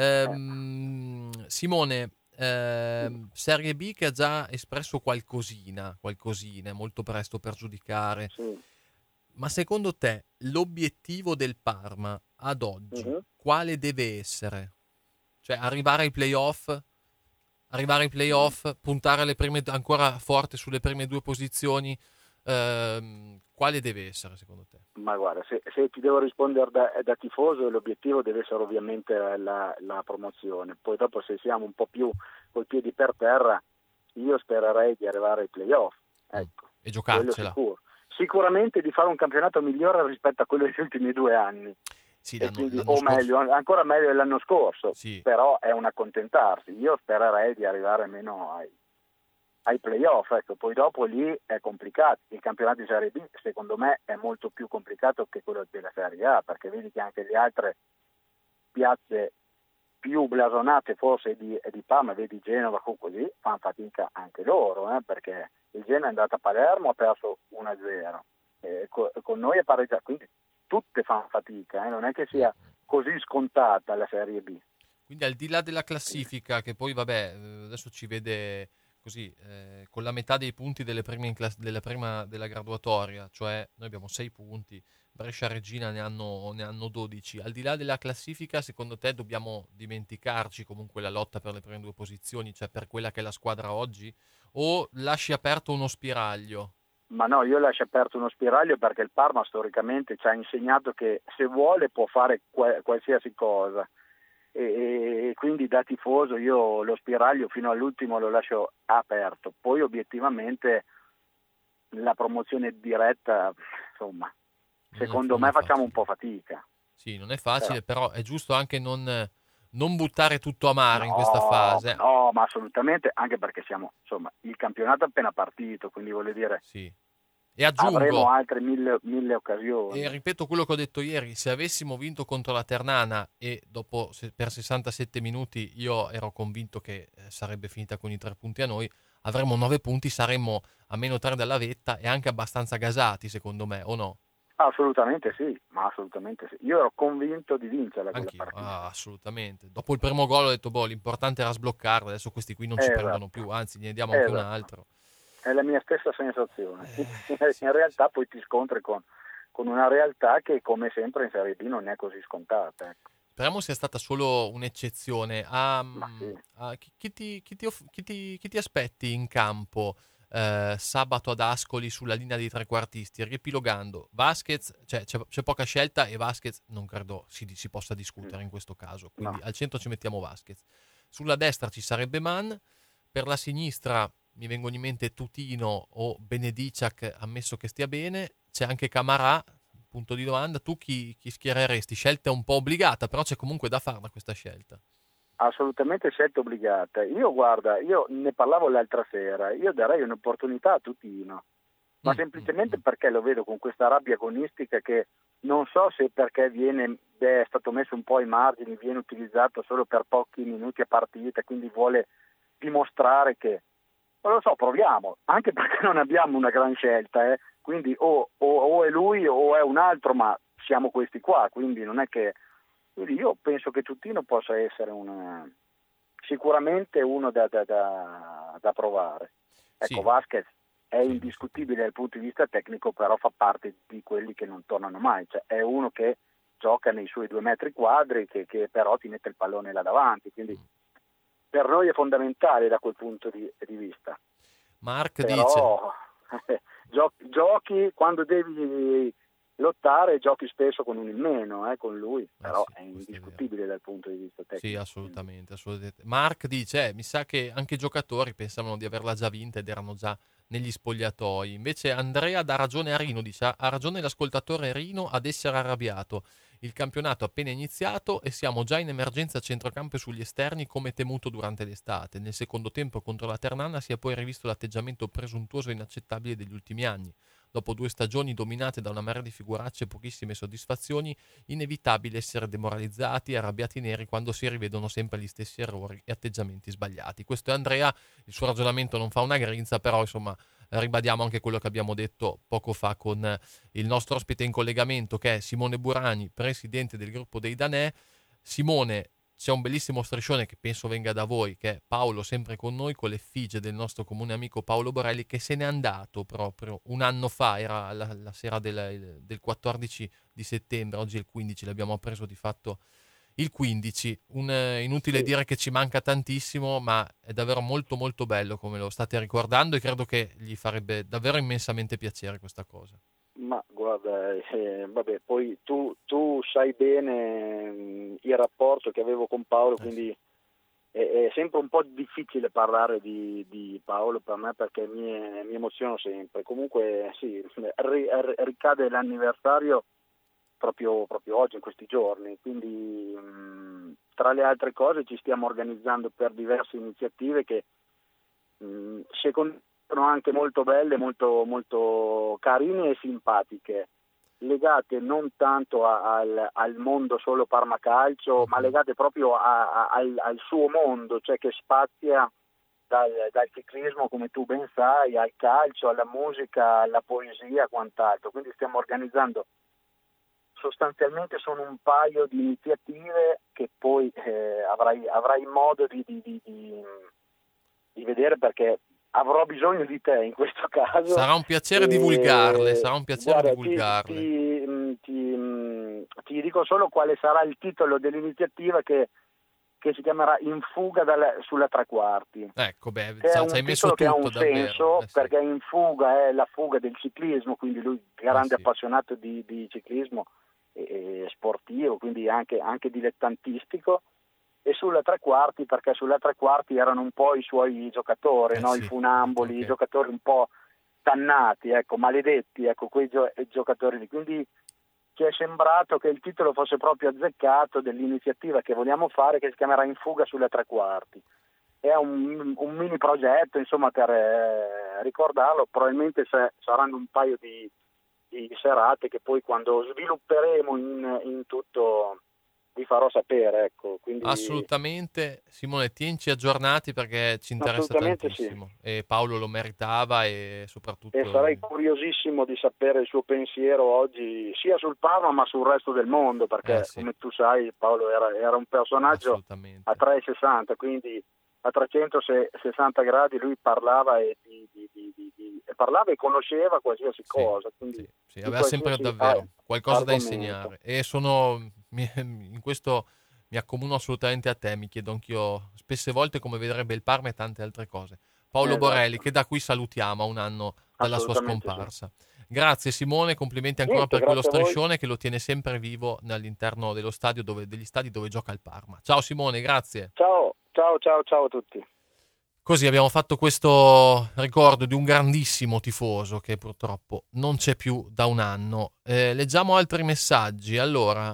Ehm, Simone, ehm, Serie B che ha già espresso qualcosina, qualcosina, è molto presto per giudicare.
Sì.
Ma secondo te l'obiettivo del Parma ad oggi
Mhm.
quale deve essere? Cioè arrivare ai playoff, arrivare ai playoff, puntare alle prime, ancora forte sulle prime due posizioni, ehm, quale deve essere secondo te?
Ma guarda, se, se ti devo rispondere da, da tifoso, l'obiettivo deve essere ovviamente la, la promozione. Poi dopo, se siamo un po' più col piedi per terra, io spererei di arrivare ai playoff, ecco,
E
quello
giocarcela.
sicuro. Sicuramente di fare un campionato migliore rispetto a quello degli ultimi due anni.
Sì,
E
l'anno,
quindi,
l'anno
o
scorso-
meglio, ancora meglio dell'anno scorso,
Sì.
però è un accontentarsi. Io spererei di arrivare almeno ai, ai playoff, ecco. Poi dopo lì è complicato. Il campionato di Serie B secondo me è molto più complicato che quello della Serie A, perché vedi che anche le altre piazze più blasonate forse di, di Parma, vedi Genova, così fanno fatica anche loro, eh, perché il Genoa è andato a Palermo, ha perso uno a zero, e co- con noi è pareggiato, quindi tutte fanno fatica, eh, non è che sia così scontata la Serie B.
Quindi al di là della classifica, che poi vabbè, eh, adesso ci vede così, eh, con la metà dei punti delle prime in class- della prima della graduatoria, cioè noi abbiamo sei punti, Brescia e Regina ne hanno, ne hanno dodici. Al di là della classifica, secondo te dobbiamo dimenticarci comunque la lotta per le prime due posizioni, cioè per quella che è la squadra oggi, o lasci aperto uno spiraglio?
Ma no, io lascio aperto uno spiraglio perché il Parma storicamente ci ha insegnato che se vuole può fare qual- qualsiasi cosa, e, e quindi da tifoso io lo spiraglio fino all'ultimo lo lascio aperto. Poi obiettivamente la promozione diretta, insomma, secondo me facciamo un po' fatica.
Sì, non è facile, però, però è giusto anche non, non buttare tutto a mare in questa
No,
fase.
No, ma assolutamente, anche perché siamo, insomma, il campionato è appena partito, quindi voglio dire,
sì. E aggiungo,
avremo altre mille, mille occasioni.
E ripeto quello che ho detto ieri, se avessimo vinto contro la Ternana e dopo se, per sessantasette minuti io ero convinto che eh, sarebbe finita con i tre punti a noi, avremmo nove punti, saremmo a meno tre dalla vetta e anche abbastanza gasati, secondo me, o no?
Assolutamente sì, ma assolutamente sì. Io ero convinto di vincerla quella
Anch'io,
partita.
ah, assolutamente. Dopo il primo gol ho detto, boh, l'importante era sbloccarla, adesso questi qui non ci
Esatto.
prendono più, anzi ne diamo anche
Esatto.
un altro.
è la mia stessa sensazione. In realtà poi ti scontri con, con una realtà che come sempre in Serie B non è così scontata. Ecco.
Speriamo sia stata solo un'eccezione. Ah,
sì.
ah, chi, chi, ti, chi, ti off- chi, ti, chi ti aspetti in campo eh, sabato ad Ascoli sulla linea dei trequartisti? Riepilogando, Vasquez, cioè, c'è, c'è poca scelta e Vasquez non credo si, si possa discutere in questo caso. Quindi
No.
al centro ci mettiamo Vasquez. Sulla destra ci sarebbe Mann, per la sinistra mi vengono in mente Tutino o Benediciak, ammesso che stia bene. C'è anche Camarà. Punto di domanda, tu chi, chi schiereresti? Scelta un po' obbligata, però c'è comunque da farla questa scelta.
Assolutamente scelta obbligata. Io guarda, io ne parlavo l'altra sera, io darei un'opportunità a Tutino, ma mm. semplicemente mm. perché lo vedo con questa rabbia agonistica che non so se perché viene, beh, è stato messo un po' ai margini, viene utilizzato solo per pochi minuti a partita, quindi vuole dimostrare che, non lo so, proviamo, anche perché non abbiamo una gran scelta, eh. Quindi o, o, o è lui o è un altro, ma siamo questi qua, quindi non è che... Quindi io penso che Tutino possa essere una, sicuramente uno da, da, da, da provare. Ecco, sì. Vasquez è indiscutibile dal punto di vista tecnico, però fa parte di quelli che non tornano mai, cioè è uno che gioca nei suoi due metri quadri, che, che però ti mette il pallone là davanti, quindi per noi è fondamentale da quel punto di, di vista.
Mark
però,
dice...
Giochi, giochi quando devi lottare, giochi spesso con un in meno, eh, con lui, però
eh sì,
è indiscutibile è dal punto di vista tecnico.
Sì, assolutamente, assolutamente. Mark dice, eh, mi sa che anche i giocatori pensavano di averla già vinta ed erano già negli spogliatoi. Invece Andrea dà ragione a Rino, dice, ha ragione l'ascoltatore Rino ad essere arrabbiato. Il campionato è appena iniziato e siamo già in emergenza a centrocampo e sugli esterni come temuto durante l'estate. Nel secondo tempo contro la Ternana si è poi rivisto l'atteggiamento presuntuoso e inaccettabile degli ultimi anni. Dopo due stagioni dominate da una marea di figuracce e pochissime soddisfazioni, inevitabile essere demoralizzati e arrabbiati neri quando si rivedono sempre gli stessi errori e atteggiamenti sbagliati. Questo è Andrea, il suo ragionamento non fa una grinza, però insomma ribadiamo anche quello che abbiamo detto poco fa con il nostro ospite in collegamento, che è Simone Burani, presidente del gruppo dei Danè. Simone, c'è un bellissimo striscione che penso venga da voi, che è Paolo sempre con noi, con l'effigie del nostro comune amico Paolo Borelli, che se n'è andato proprio un anno fa, era la, la sera del, del quattordici di settembre, oggi è il quindici, l'abbiamo preso di fatto il quindici. Un, eh, inutile sì. dire che ci manca tantissimo, ma è davvero molto molto bello come lo state ricordando e credo che gli farebbe davvero immensamente piacere questa cosa.
Ma guarda, eh, vabbè, poi tu, tu sai bene mh, il rapporto che avevo con Paolo, eh. quindi è, è sempre un po' difficile parlare di, di Paolo per me perché mi, mi emoziono sempre. Comunque sì, ri, ricade l'anniversario proprio, proprio oggi, in questi giorni, quindi mh, tra le altre cose ci stiamo organizzando per diverse iniziative che mh, secondo me sono anche molto belle, molto, molto carine e simpatiche, legate non tanto a, al, al mondo solo Parma Calcio, ma legate proprio a, a, al, al suo mondo, cioè che spazia dal, dal ciclismo, come tu ben sai, al calcio, alla musica, alla poesia, quant'altro. Quindi stiamo organizzando, sostanzialmente sono un paio di iniziative che poi eh, avrai, avrai modo di, di, di, di, di vedere, perché avrò bisogno di te in questo caso.
Sarà un piacere e... divulgarle, sarà un piacere
guarda,
divulgarle.
Ti, ti, ti, ti dico solo quale sarà il titolo dell'iniziativa che, che si chiamerà In fuga dalla, sulla tre quarti.
Ecco, beh,
che
sa,
è un
hai messo
titolo
tutto,
che ha un
davvero.
senso,
eh sì.
perché In fuga è la fuga del ciclismo, quindi lui grande
eh sì.
appassionato di, di ciclismo e, e sportivo, quindi anche, anche dilettantistico. E sulla tre quarti perché sulla tre quarti erano un po' i suoi giocatori,
eh
no?
sì.
I funamboli,
okay.
i giocatori un po' dannati, ecco, maledetti, ecco, quei gio- giocatori lì. Quindi ci è sembrato che il titolo fosse proprio azzeccato dell'iniziativa che vogliamo fare, che si chiamerà In fuga sulle tre quarti. È un, un mini progetto, insomma, per eh, ricordarlo. Probabilmente se, saranno un paio di, di serate che poi quando svilupperemo in, in tutto vi farò sapere, ecco. Quindi...
Assolutamente, Simone, tienci aggiornati perché ci interessa tantissimo
sì.
e Paolo lo meritava e soprattutto...
E sarei curiosissimo di sapere il suo pensiero oggi sia sul Parma ma sul resto del mondo, perché
eh sì.
come tu sai Paolo era, era un personaggio a trecentosessanta, quindi a trecentosessanta gradi lui parlava e di, di, di, di, parlava e conosceva qualsiasi cosa. Quindi
sì, sì, aveva sempre davvero qualcosa da insegnare. E sono in questo mi accomuno assolutamente a te, mi chiedo anch'io spesse volte come vedrebbe il Parma e tante altre cose. Paolo
esatto.
Borelli, che da qui salutiamo a un anno dalla sua scomparsa. Sì. Grazie Simone, complimenti ancora
Niente,
per quello striscione che lo tiene sempre vivo all'interno dello stadio dove, degli stadi dove gioca il Parma. Ciao Simone, grazie.
Ciao, ciao, ciao, ciao a tutti.
Così abbiamo fatto questo ricordo di un grandissimo tifoso che purtroppo non c'è più da un anno. Eh, leggiamo altri messaggi. Allora,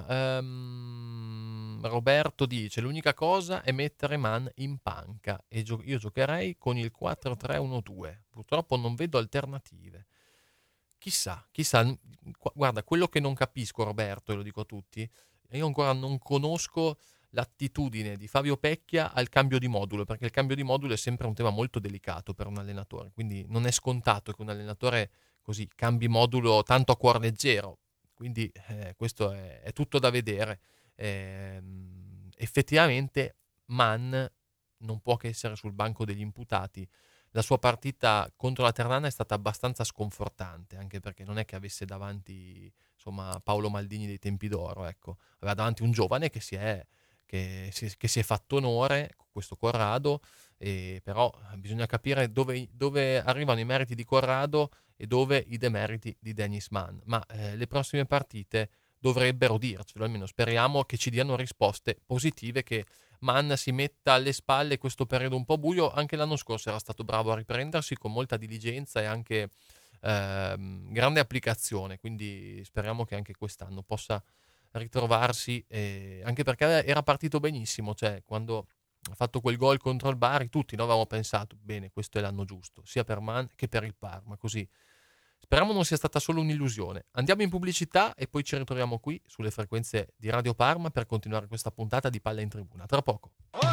ehm, Roberto dice: l'unica cosa è mettere Man in panca e gio- io giocherei con il quattro tre uno due. Purtroppo non vedo alternative. Chissà, chissà. Guarda, quello che non capisco, Roberto, e lo dico a tutti, io ancora non conosco l'attitudine di Fabio Pecchia al cambio di modulo, perché il cambio di modulo è sempre un tema molto delicato per un allenatore, quindi non è scontato che un allenatore così cambi modulo tanto a cuor leggero, quindi eh, questo è, è tutto da vedere. Eh, effettivamente Man non può che essere sul banco degli imputati. La sua partita contro la Ternana è stata abbastanza sconfortante, anche perché non è che avesse davanti insomma Paolo Maldini dei tempi d'oro, ecco. Aveva davanti un giovane che si è Che si, che si è fatto onore con questo Corrado, e però bisogna capire dove, dove arrivano i meriti di Corrado e dove i demeriti di Dennis Mann, ma eh, le prossime partite dovrebbero dircelo, almeno speriamo che ci diano risposte positive, che Mann si metta alle spalle questo periodo un po' buio. Anche l'anno scorso era stato bravo a riprendersi con molta diligenza e anche eh, grande applicazione, quindi speriamo che anche quest'anno possa ritrovarsi, eh, anche perché era partito benissimo, cioè quando ha fatto quel gol contro il Bari tutti noi avevamo pensato bene, questo è l'anno giusto sia per Man che per il Parma, così speriamo non sia stata solo un'illusione. Andiamo in pubblicità e poi ci ritroviamo qui sulle frequenze di Radio Parma per continuare questa puntata di Palla in Tribuna. Tra poco.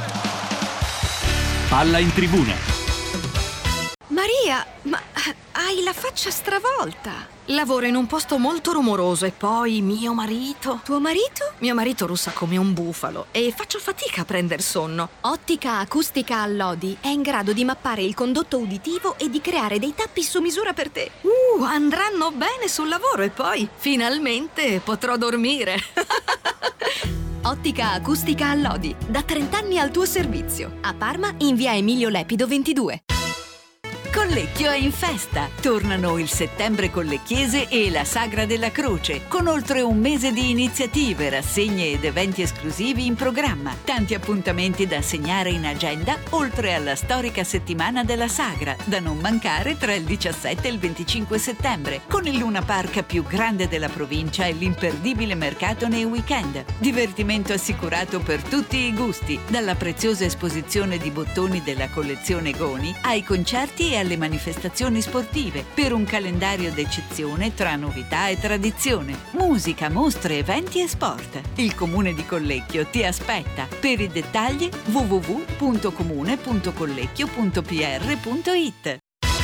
Palla in Tribuna.
Maria, ma hai la faccia stravolta. Lavoro in un posto molto rumoroso e poi mio marito... Tuo marito? Mio marito russa come un bufalo e faccio fatica a prender sonno.
Ottica Acustica Allodi è in grado di mappare il condotto uditivo e di creare dei tappi su misura per te.
Uh, andranno bene sul lavoro e poi finalmente potrò dormire.
Ottica Acustica Allodi, da trenta anni al tuo servizio. A Parma in via Emilio Lepido ventidue.
Collecchio è in festa. Tornano il Settembre Collecchiese e la Sagra della Croce, con oltre un mese di iniziative, rassegne ed eventi esclusivi in programma. Tanti appuntamenti da segnare in agenda, oltre alla storica settimana della Sagra, da non mancare tra il diciassette e il venticinque settembre, con il Luna Park più grande della provincia e l'imperdibile mercato nei weekend. Divertimento assicurato per tutti i gusti, dalla preziosa esposizione di bottoni della collezione Goni ai concerti e alle manifestazioni sportive, per un calendario d'eccezione tra novità e tradizione, musica, mostre, eventi e sport. Il Comune di Collecchio ti aspetta. Per i dettagli w w w punto comune punto collecchio punto p r punto i t.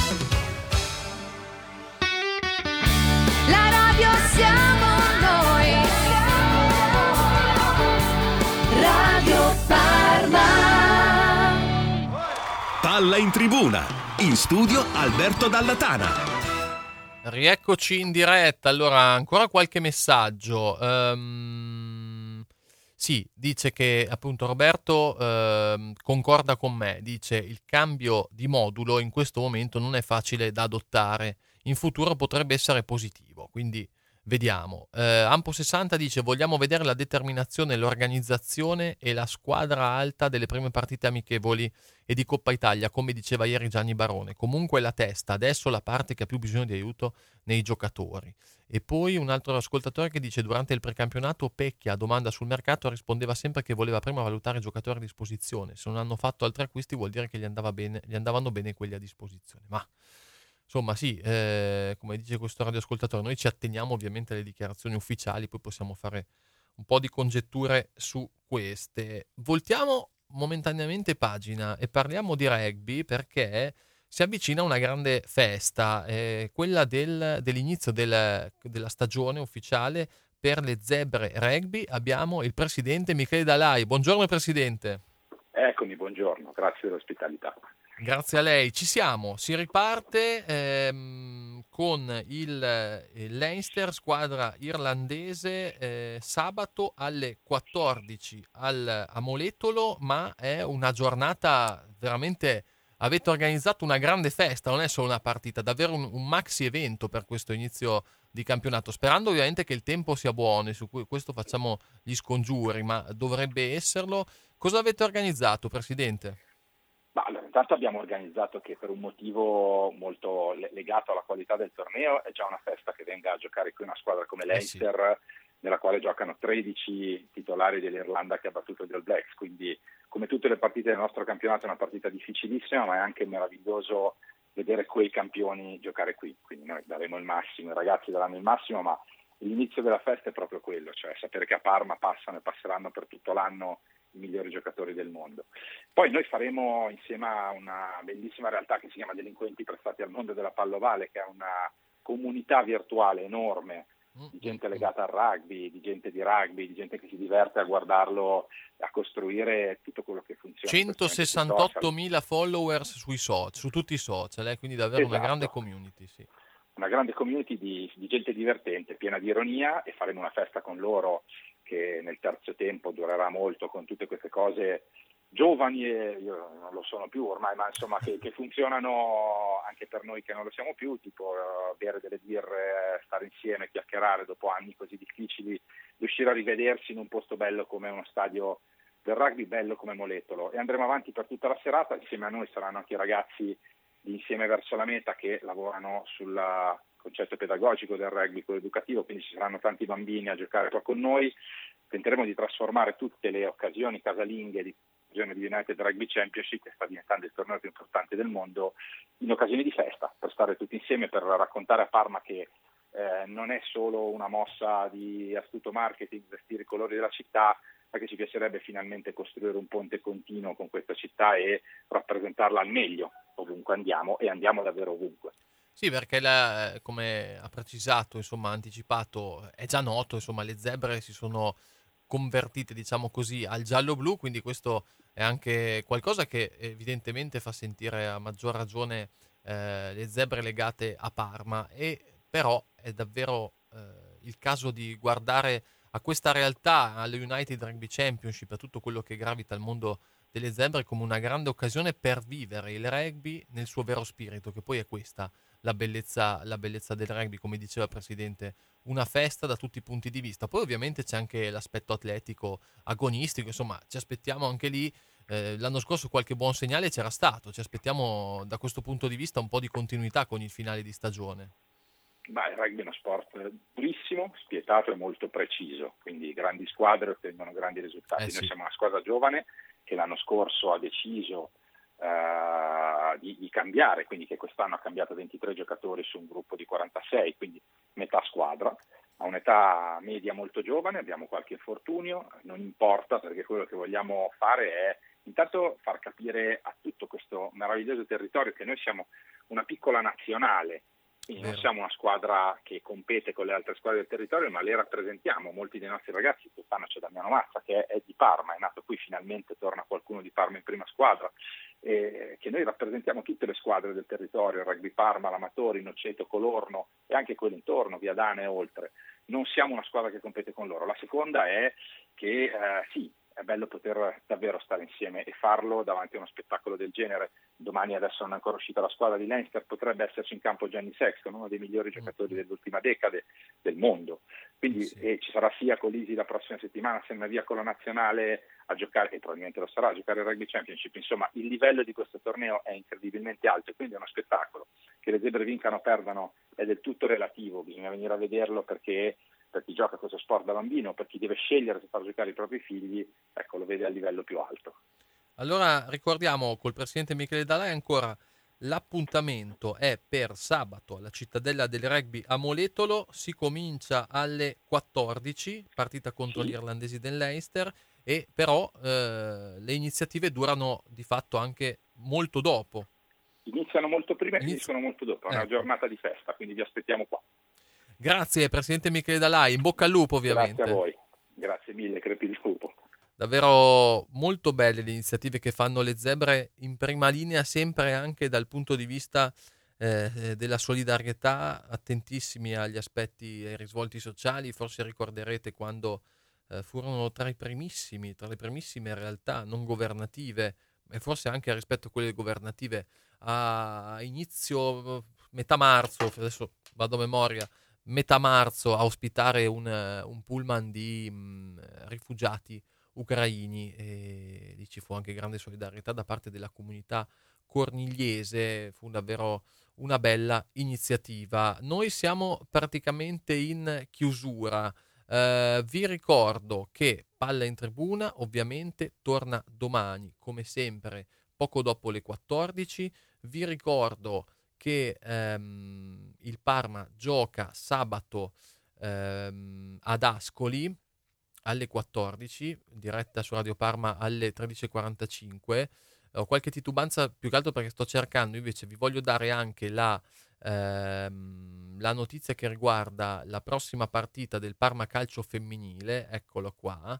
La radio siamo noi. Radio Parma.
Palla in Tribuna. In studio Alberto Dallatana.
Rieccoci in diretta. Allora, ancora qualche messaggio. Um, sì, dice che appunto Roberto uh, concorda con me. Dice il cambio di modulo in questo momento non è facile da adottare. In futuro potrebbe essere positivo, quindi vediamo. Uh, Ampo sessanta dice vogliamo vedere la determinazione, l'organizzazione e la squadra alta delle prime partite amichevoli e di Coppa Italia, come diceva ieri Gianni Barone. Comunque la testa, adesso la parte che ha più bisogno di aiuto nei giocatori. E poi un altro ascoltatore che dice durante il precampionato Pecchia a domanda sul mercato rispondeva sempre che voleva prima valutare i giocatori a disposizione. Se non hanno fatto altri acquisti vuol dire che gli andava bene, gli andavano bene quelli a disposizione. Ma insomma sì, eh, come dice questo radioascoltatore, noi ci atteniamo ovviamente alle dichiarazioni ufficiali, poi possiamo fare un po' di congetture su queste. Voltiamo momentaneamente pagina e parliamo di rugby, perché si avvicina una grande festa, eh, quella del, dell'inizio del, della stagione ufficiale per le zebre rugby. Abbiamo il presidente Michele Dalai. Buongiorno presidente.
Eccomi, buongiorno, grazie dell'ospitalità.
Grazie a lei. Ci siamo, si riparte ehm, con il, il Leinster, squadra irlandese, eh, sabato alle quattordici al, a Moletolo, ma è una giornata veramente... Avete organizzato una grande festa, non è solo una partita, davvero un, un maxi evento per questo inizio di campionato, sperando ovviamente che il tempo sia buono, e su cui questo facciamo gli scongiuri, ma dovrebbe esserlo. Cosa avete organizzato, Presidente?
Ma, allora, intanto abbiamo organizzato che per un motivo molto legato alla qualità del torneo è già una festa che venga a giocare qui una squadra come Leinster, eh sì. nella quale giocano tredici titolari dell'Irlanda che ha battuto gli All Blacks, quindi come tutte le partite del nostro campionato è una partita difficilissima, ma è anche meraviglioso vedere quei campioni giocare qui, quindi noi daremo il massimo, i ragazzi daranno il massimo, ma l'inizio della festa è proprio quello, cioè sapere che a Parma passano e passeranno per tutto l'anno i migliori giocatori del mondo. Poi noi faremo insieme a una bellissima realtà che si chiama Delinquenti Prestati al Mondo della Pallovale, che è una comunità virtuale enorme di gente legata al rugby, di gente di rugby, di gente che si diverte a guardarlo, a costruire tutto quello che funziona.
centosessantottomila followers sui social, su tutti i social, eh? Quindi davvero esatto. Una grande community. Sì.
Una grande community di, di gente divertente, piena di ironia, e faremo una festa con loro che nel terzo tempo durerà molto, con tutte queste cose giovani, e io non lo sono più ormai, ma insomma che, che funzionano anche per noi che non lo siamo più, tipo uh, bere delle birre, stare insieme, chiacchierare dopo anni così difficili, riuscire a rivedersi in un posto bello come uno stadio del rugby, bello come Moletolo, e andremo avanti per tutta la serata. Insieme a noi saranno anche i ragazzi di Insieme Verso la Meta che lavorano sul concetto pedagogico del rugby, quello educativo, quindi ci saranno tanti bambini a giocare qua con noi. Tenteremo di trasformare tutte le occasioni casalinghe di di United Rugby Championship, che sta diventando il torneo più importante del mondo, in occasioni di festa, per stare tutti insieme, per raccontare a Parma che eh, non è solo una mossa di astuto marketing, vestire i colori della città, ma che ci piacerebbe finalmente costruire un ponte continuo con questa città e rappresentarla al meglio ovunque andiamo, e andiamo davvero ovunque.
Sì, perché la, come ha precisato, insomma, anticipato, è già noto, insomma, le zebre si sono convertite, diciamo così, al giallo-blu, quindi questo è anche qualcosa che evidentemente fa sentire a maggior ragione eh, le zebre legate a Parma, e però è davvero eh, il caso di guardare a questa realtà, alle United Rugby Championship, a tutto quello che gravita al mondo delle zebre, come una grande occasione per vivere il rugby nel suo vero spirito, che poi è questa la bellezza, la bellezza del rugby, come diceva il Presidente, una festa da tutti i punti di vista. Poi ovviamente c'è anche l'aspetto atletico, agonistico, insomma ci aspettiamo anche lì, eh, l'anno scorso qualche buon segnale c'era stato, ci aspettiamo da questo punto di vista un po' di continuità con il finale di stagione.
Beh, il rugby è uno sport durissimo, spietato e molto preciso, quindi grandi squadre ottengono grandi risultati.
Eh sì.
Noi siamo una squadra giovane che l'anno scorso ha deciso uh, di, di cambiare, quindi che quest'anno ha cambiato ventitré giocatori su un gruppo di quarantasei, quindi metà squadra. A un'età media molto giovane, abbiamo qualche infortunio, non importa, perché quello che vogliamo fare è intanto far capire a tutto questo meraviglioso territorio che noi siamo una piccola nazionale. Quindi non siamo una squadra che compete con le altre squadre del territorio, ma le rappresentiamo. Molti dei nostri ragazzi, quest'anno c'è Damiano Mazza che è di Parma, è nato qui, finalmente torna qualcuno di Parma in prima squadra, eh, che noi rappresentiamo tutte le squadre del territorio, il Rugby Parma, l'Amatori, Noceto, Colorno e anche quelli intorno, Viadana e oltre. Non siamo una squadra che compete con loro. La seconda è che eh, sì, è bello poter davvero stare insieme e farlo davanti a uno spettacolo del genere. Domani, adesso non è ancora uscita la squadra di Leinster, potrebbe esserci in campo Gianni Sexton, uno dei migliori giocatori dell'ultima decade del mondo. Quindi sì. eh, ci sarà sia Colisi la prossima settimana, se ne via con la nazionale a giocare, e probabilmente lo sarà, a giocare il Rugby Championship. Insomma, il livello di questo torneo è incredibilmente alto e quindi è uno spettacolo. Che le zebre vincano o perdano è del tutto relativo, bisogna venire a vederlo, perché per chi gioca questo sport da bambino, per chi deve scegliere se far giocare i propri figli, ecco, lo vede a livello più alto.
Allora ricordiamo col Presidente Michele Dalai ancora, l'appuntamento è per sabato alla Cittadella del Rugby a Moletolo, si comincia alle quattordici, partita contro sì. gli irlandesi del Leinster, e però eh, le iniziative durano di fatto anche molto dopo.
Iniziano molto prima e
Inizio...
finiscono molto dopo, è una
ecco.
giornata di festa, quindi vi aspettiamo qua.
Grazie Presidente Michele Dalai, in bocca al lupo ovviamente.
Grazie a voi, grazie mille, crepi di scopo.
davvero molto belle le iniziative che fanno le zebre, in prima linea sempre anche dal punto di vista eh, della solidarietà, attentissimi agli aspetti e ai risvolti sociali. Forse ricorderete quando eh, furono tra i primissimi, tra le primissime realtà non governative, e forse anche rispetto a quelle governative, a inizio metà marzo, adesso vado a memoria, metà marzo a ospitare un, un pullman di mh, rifugiati ucraini, e lì ci fu anche grande solidarietà da parte della comunità cornigliese. Fu davvero una bella iniziativa. Noi siamo praticamente in chiusura. Uh, vi ricordo che Palla in Tribuna ovviamente torna domani, come sempre, poco dopo le quattordici. Vi ricordo che um, il Parma gioca sabato um, ad Ascoli alle quattordici, diretta su Radio Parma alle tredici e quarantacinque. Ho qualche titubanza più che altro perché sto cercando, invece vi voglio dare anche la Ehm, la notizia che riguarda la prossima partita del Parma Calcio Femminile, eccolo qua,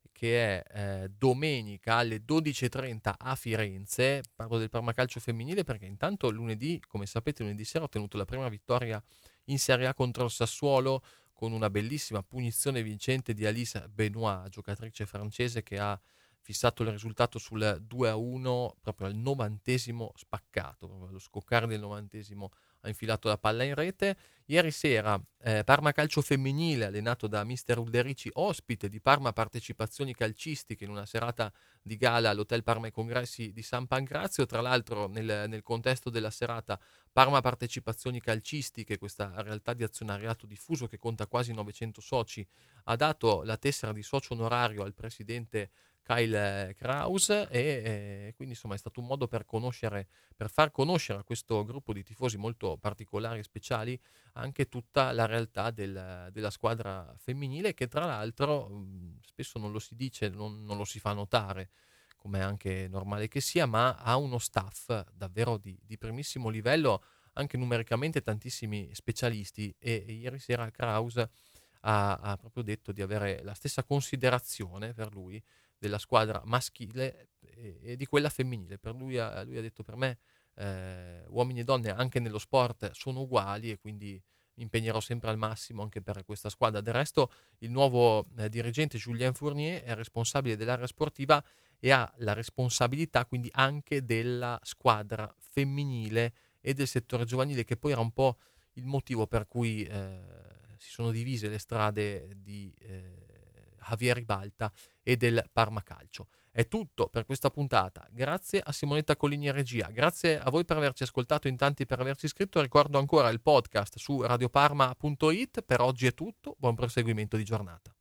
che è eh, domenica alle dodici e trenta a Firenze. Parlo del Parma Calcio Femminile perché intanto lunedì, come sapete, lunedì sera ho ottenuto la prima vittoria in Serie A contro il Sassuolo, con una bellissima punizione vincente di Alice Benoit, giocatrice francese, che ha fissato il risultato sul due a uno proprio al novantesimo spaccato, proprio allo scoccare del novantesimo ha infilato la palla in rete. Ieri sera eh, Parma Calcio Femminile, allenato da mister Ulderici, ospite di Parma Partecipazioni Calcistiche in una serata di gala all'Hotel Parma e Congressi di San Pancrazio. Tra l'altro nel, nel contesto della serata, Parma Partecipazioni Calcistiche, questa realtà di azionariato diffuso che conta quasi novecento soci, ha dato la tessera di socio onorario al presidente Kyle Kraus, e eh, quindi insomma è stato un modo per conoscere, per far conoscere a questo gruppo di tifosi molto particolari e speciali anche tutta la realtà del, della squadra femminile, che tra l'altro mh, spesso non lo si dice, non, non lo si fa notare, come è anche normale che sia, ma ha uno staff davvero di, di primissimo livello, anche numericamente tantissimi specialisti, e, e ieri sera Kraus ha, ha proprio detto di avere la stessa considerazione per lui della squadra maschile e, e di quella femminile. Per lui, ha, lui ha detto: per me eh, uomini e donne anche nello sport sono uguali, e quindi mi impegnerò sempre al massimo anche per questa squadra. Del resto il nuovo eh, dirigente Julien Fournier è responsabile dell'area sportiva e ha la responsabilità quindi anche della squadra femminile e del settore giovanile, che poi era un po' il motivo per cui eh, si sono divise le strade di eh, Javier Ribalta e del Parma Calcio. È tutto per questa puntata. Grazie a Simonetta Collini in regia, grazie a voi per averci ascoltato, in tanti per averci iscritto. Ricordo ancora il podcast su radioparma punto it. Per oggi è tutto, buon proseguimento di giornata.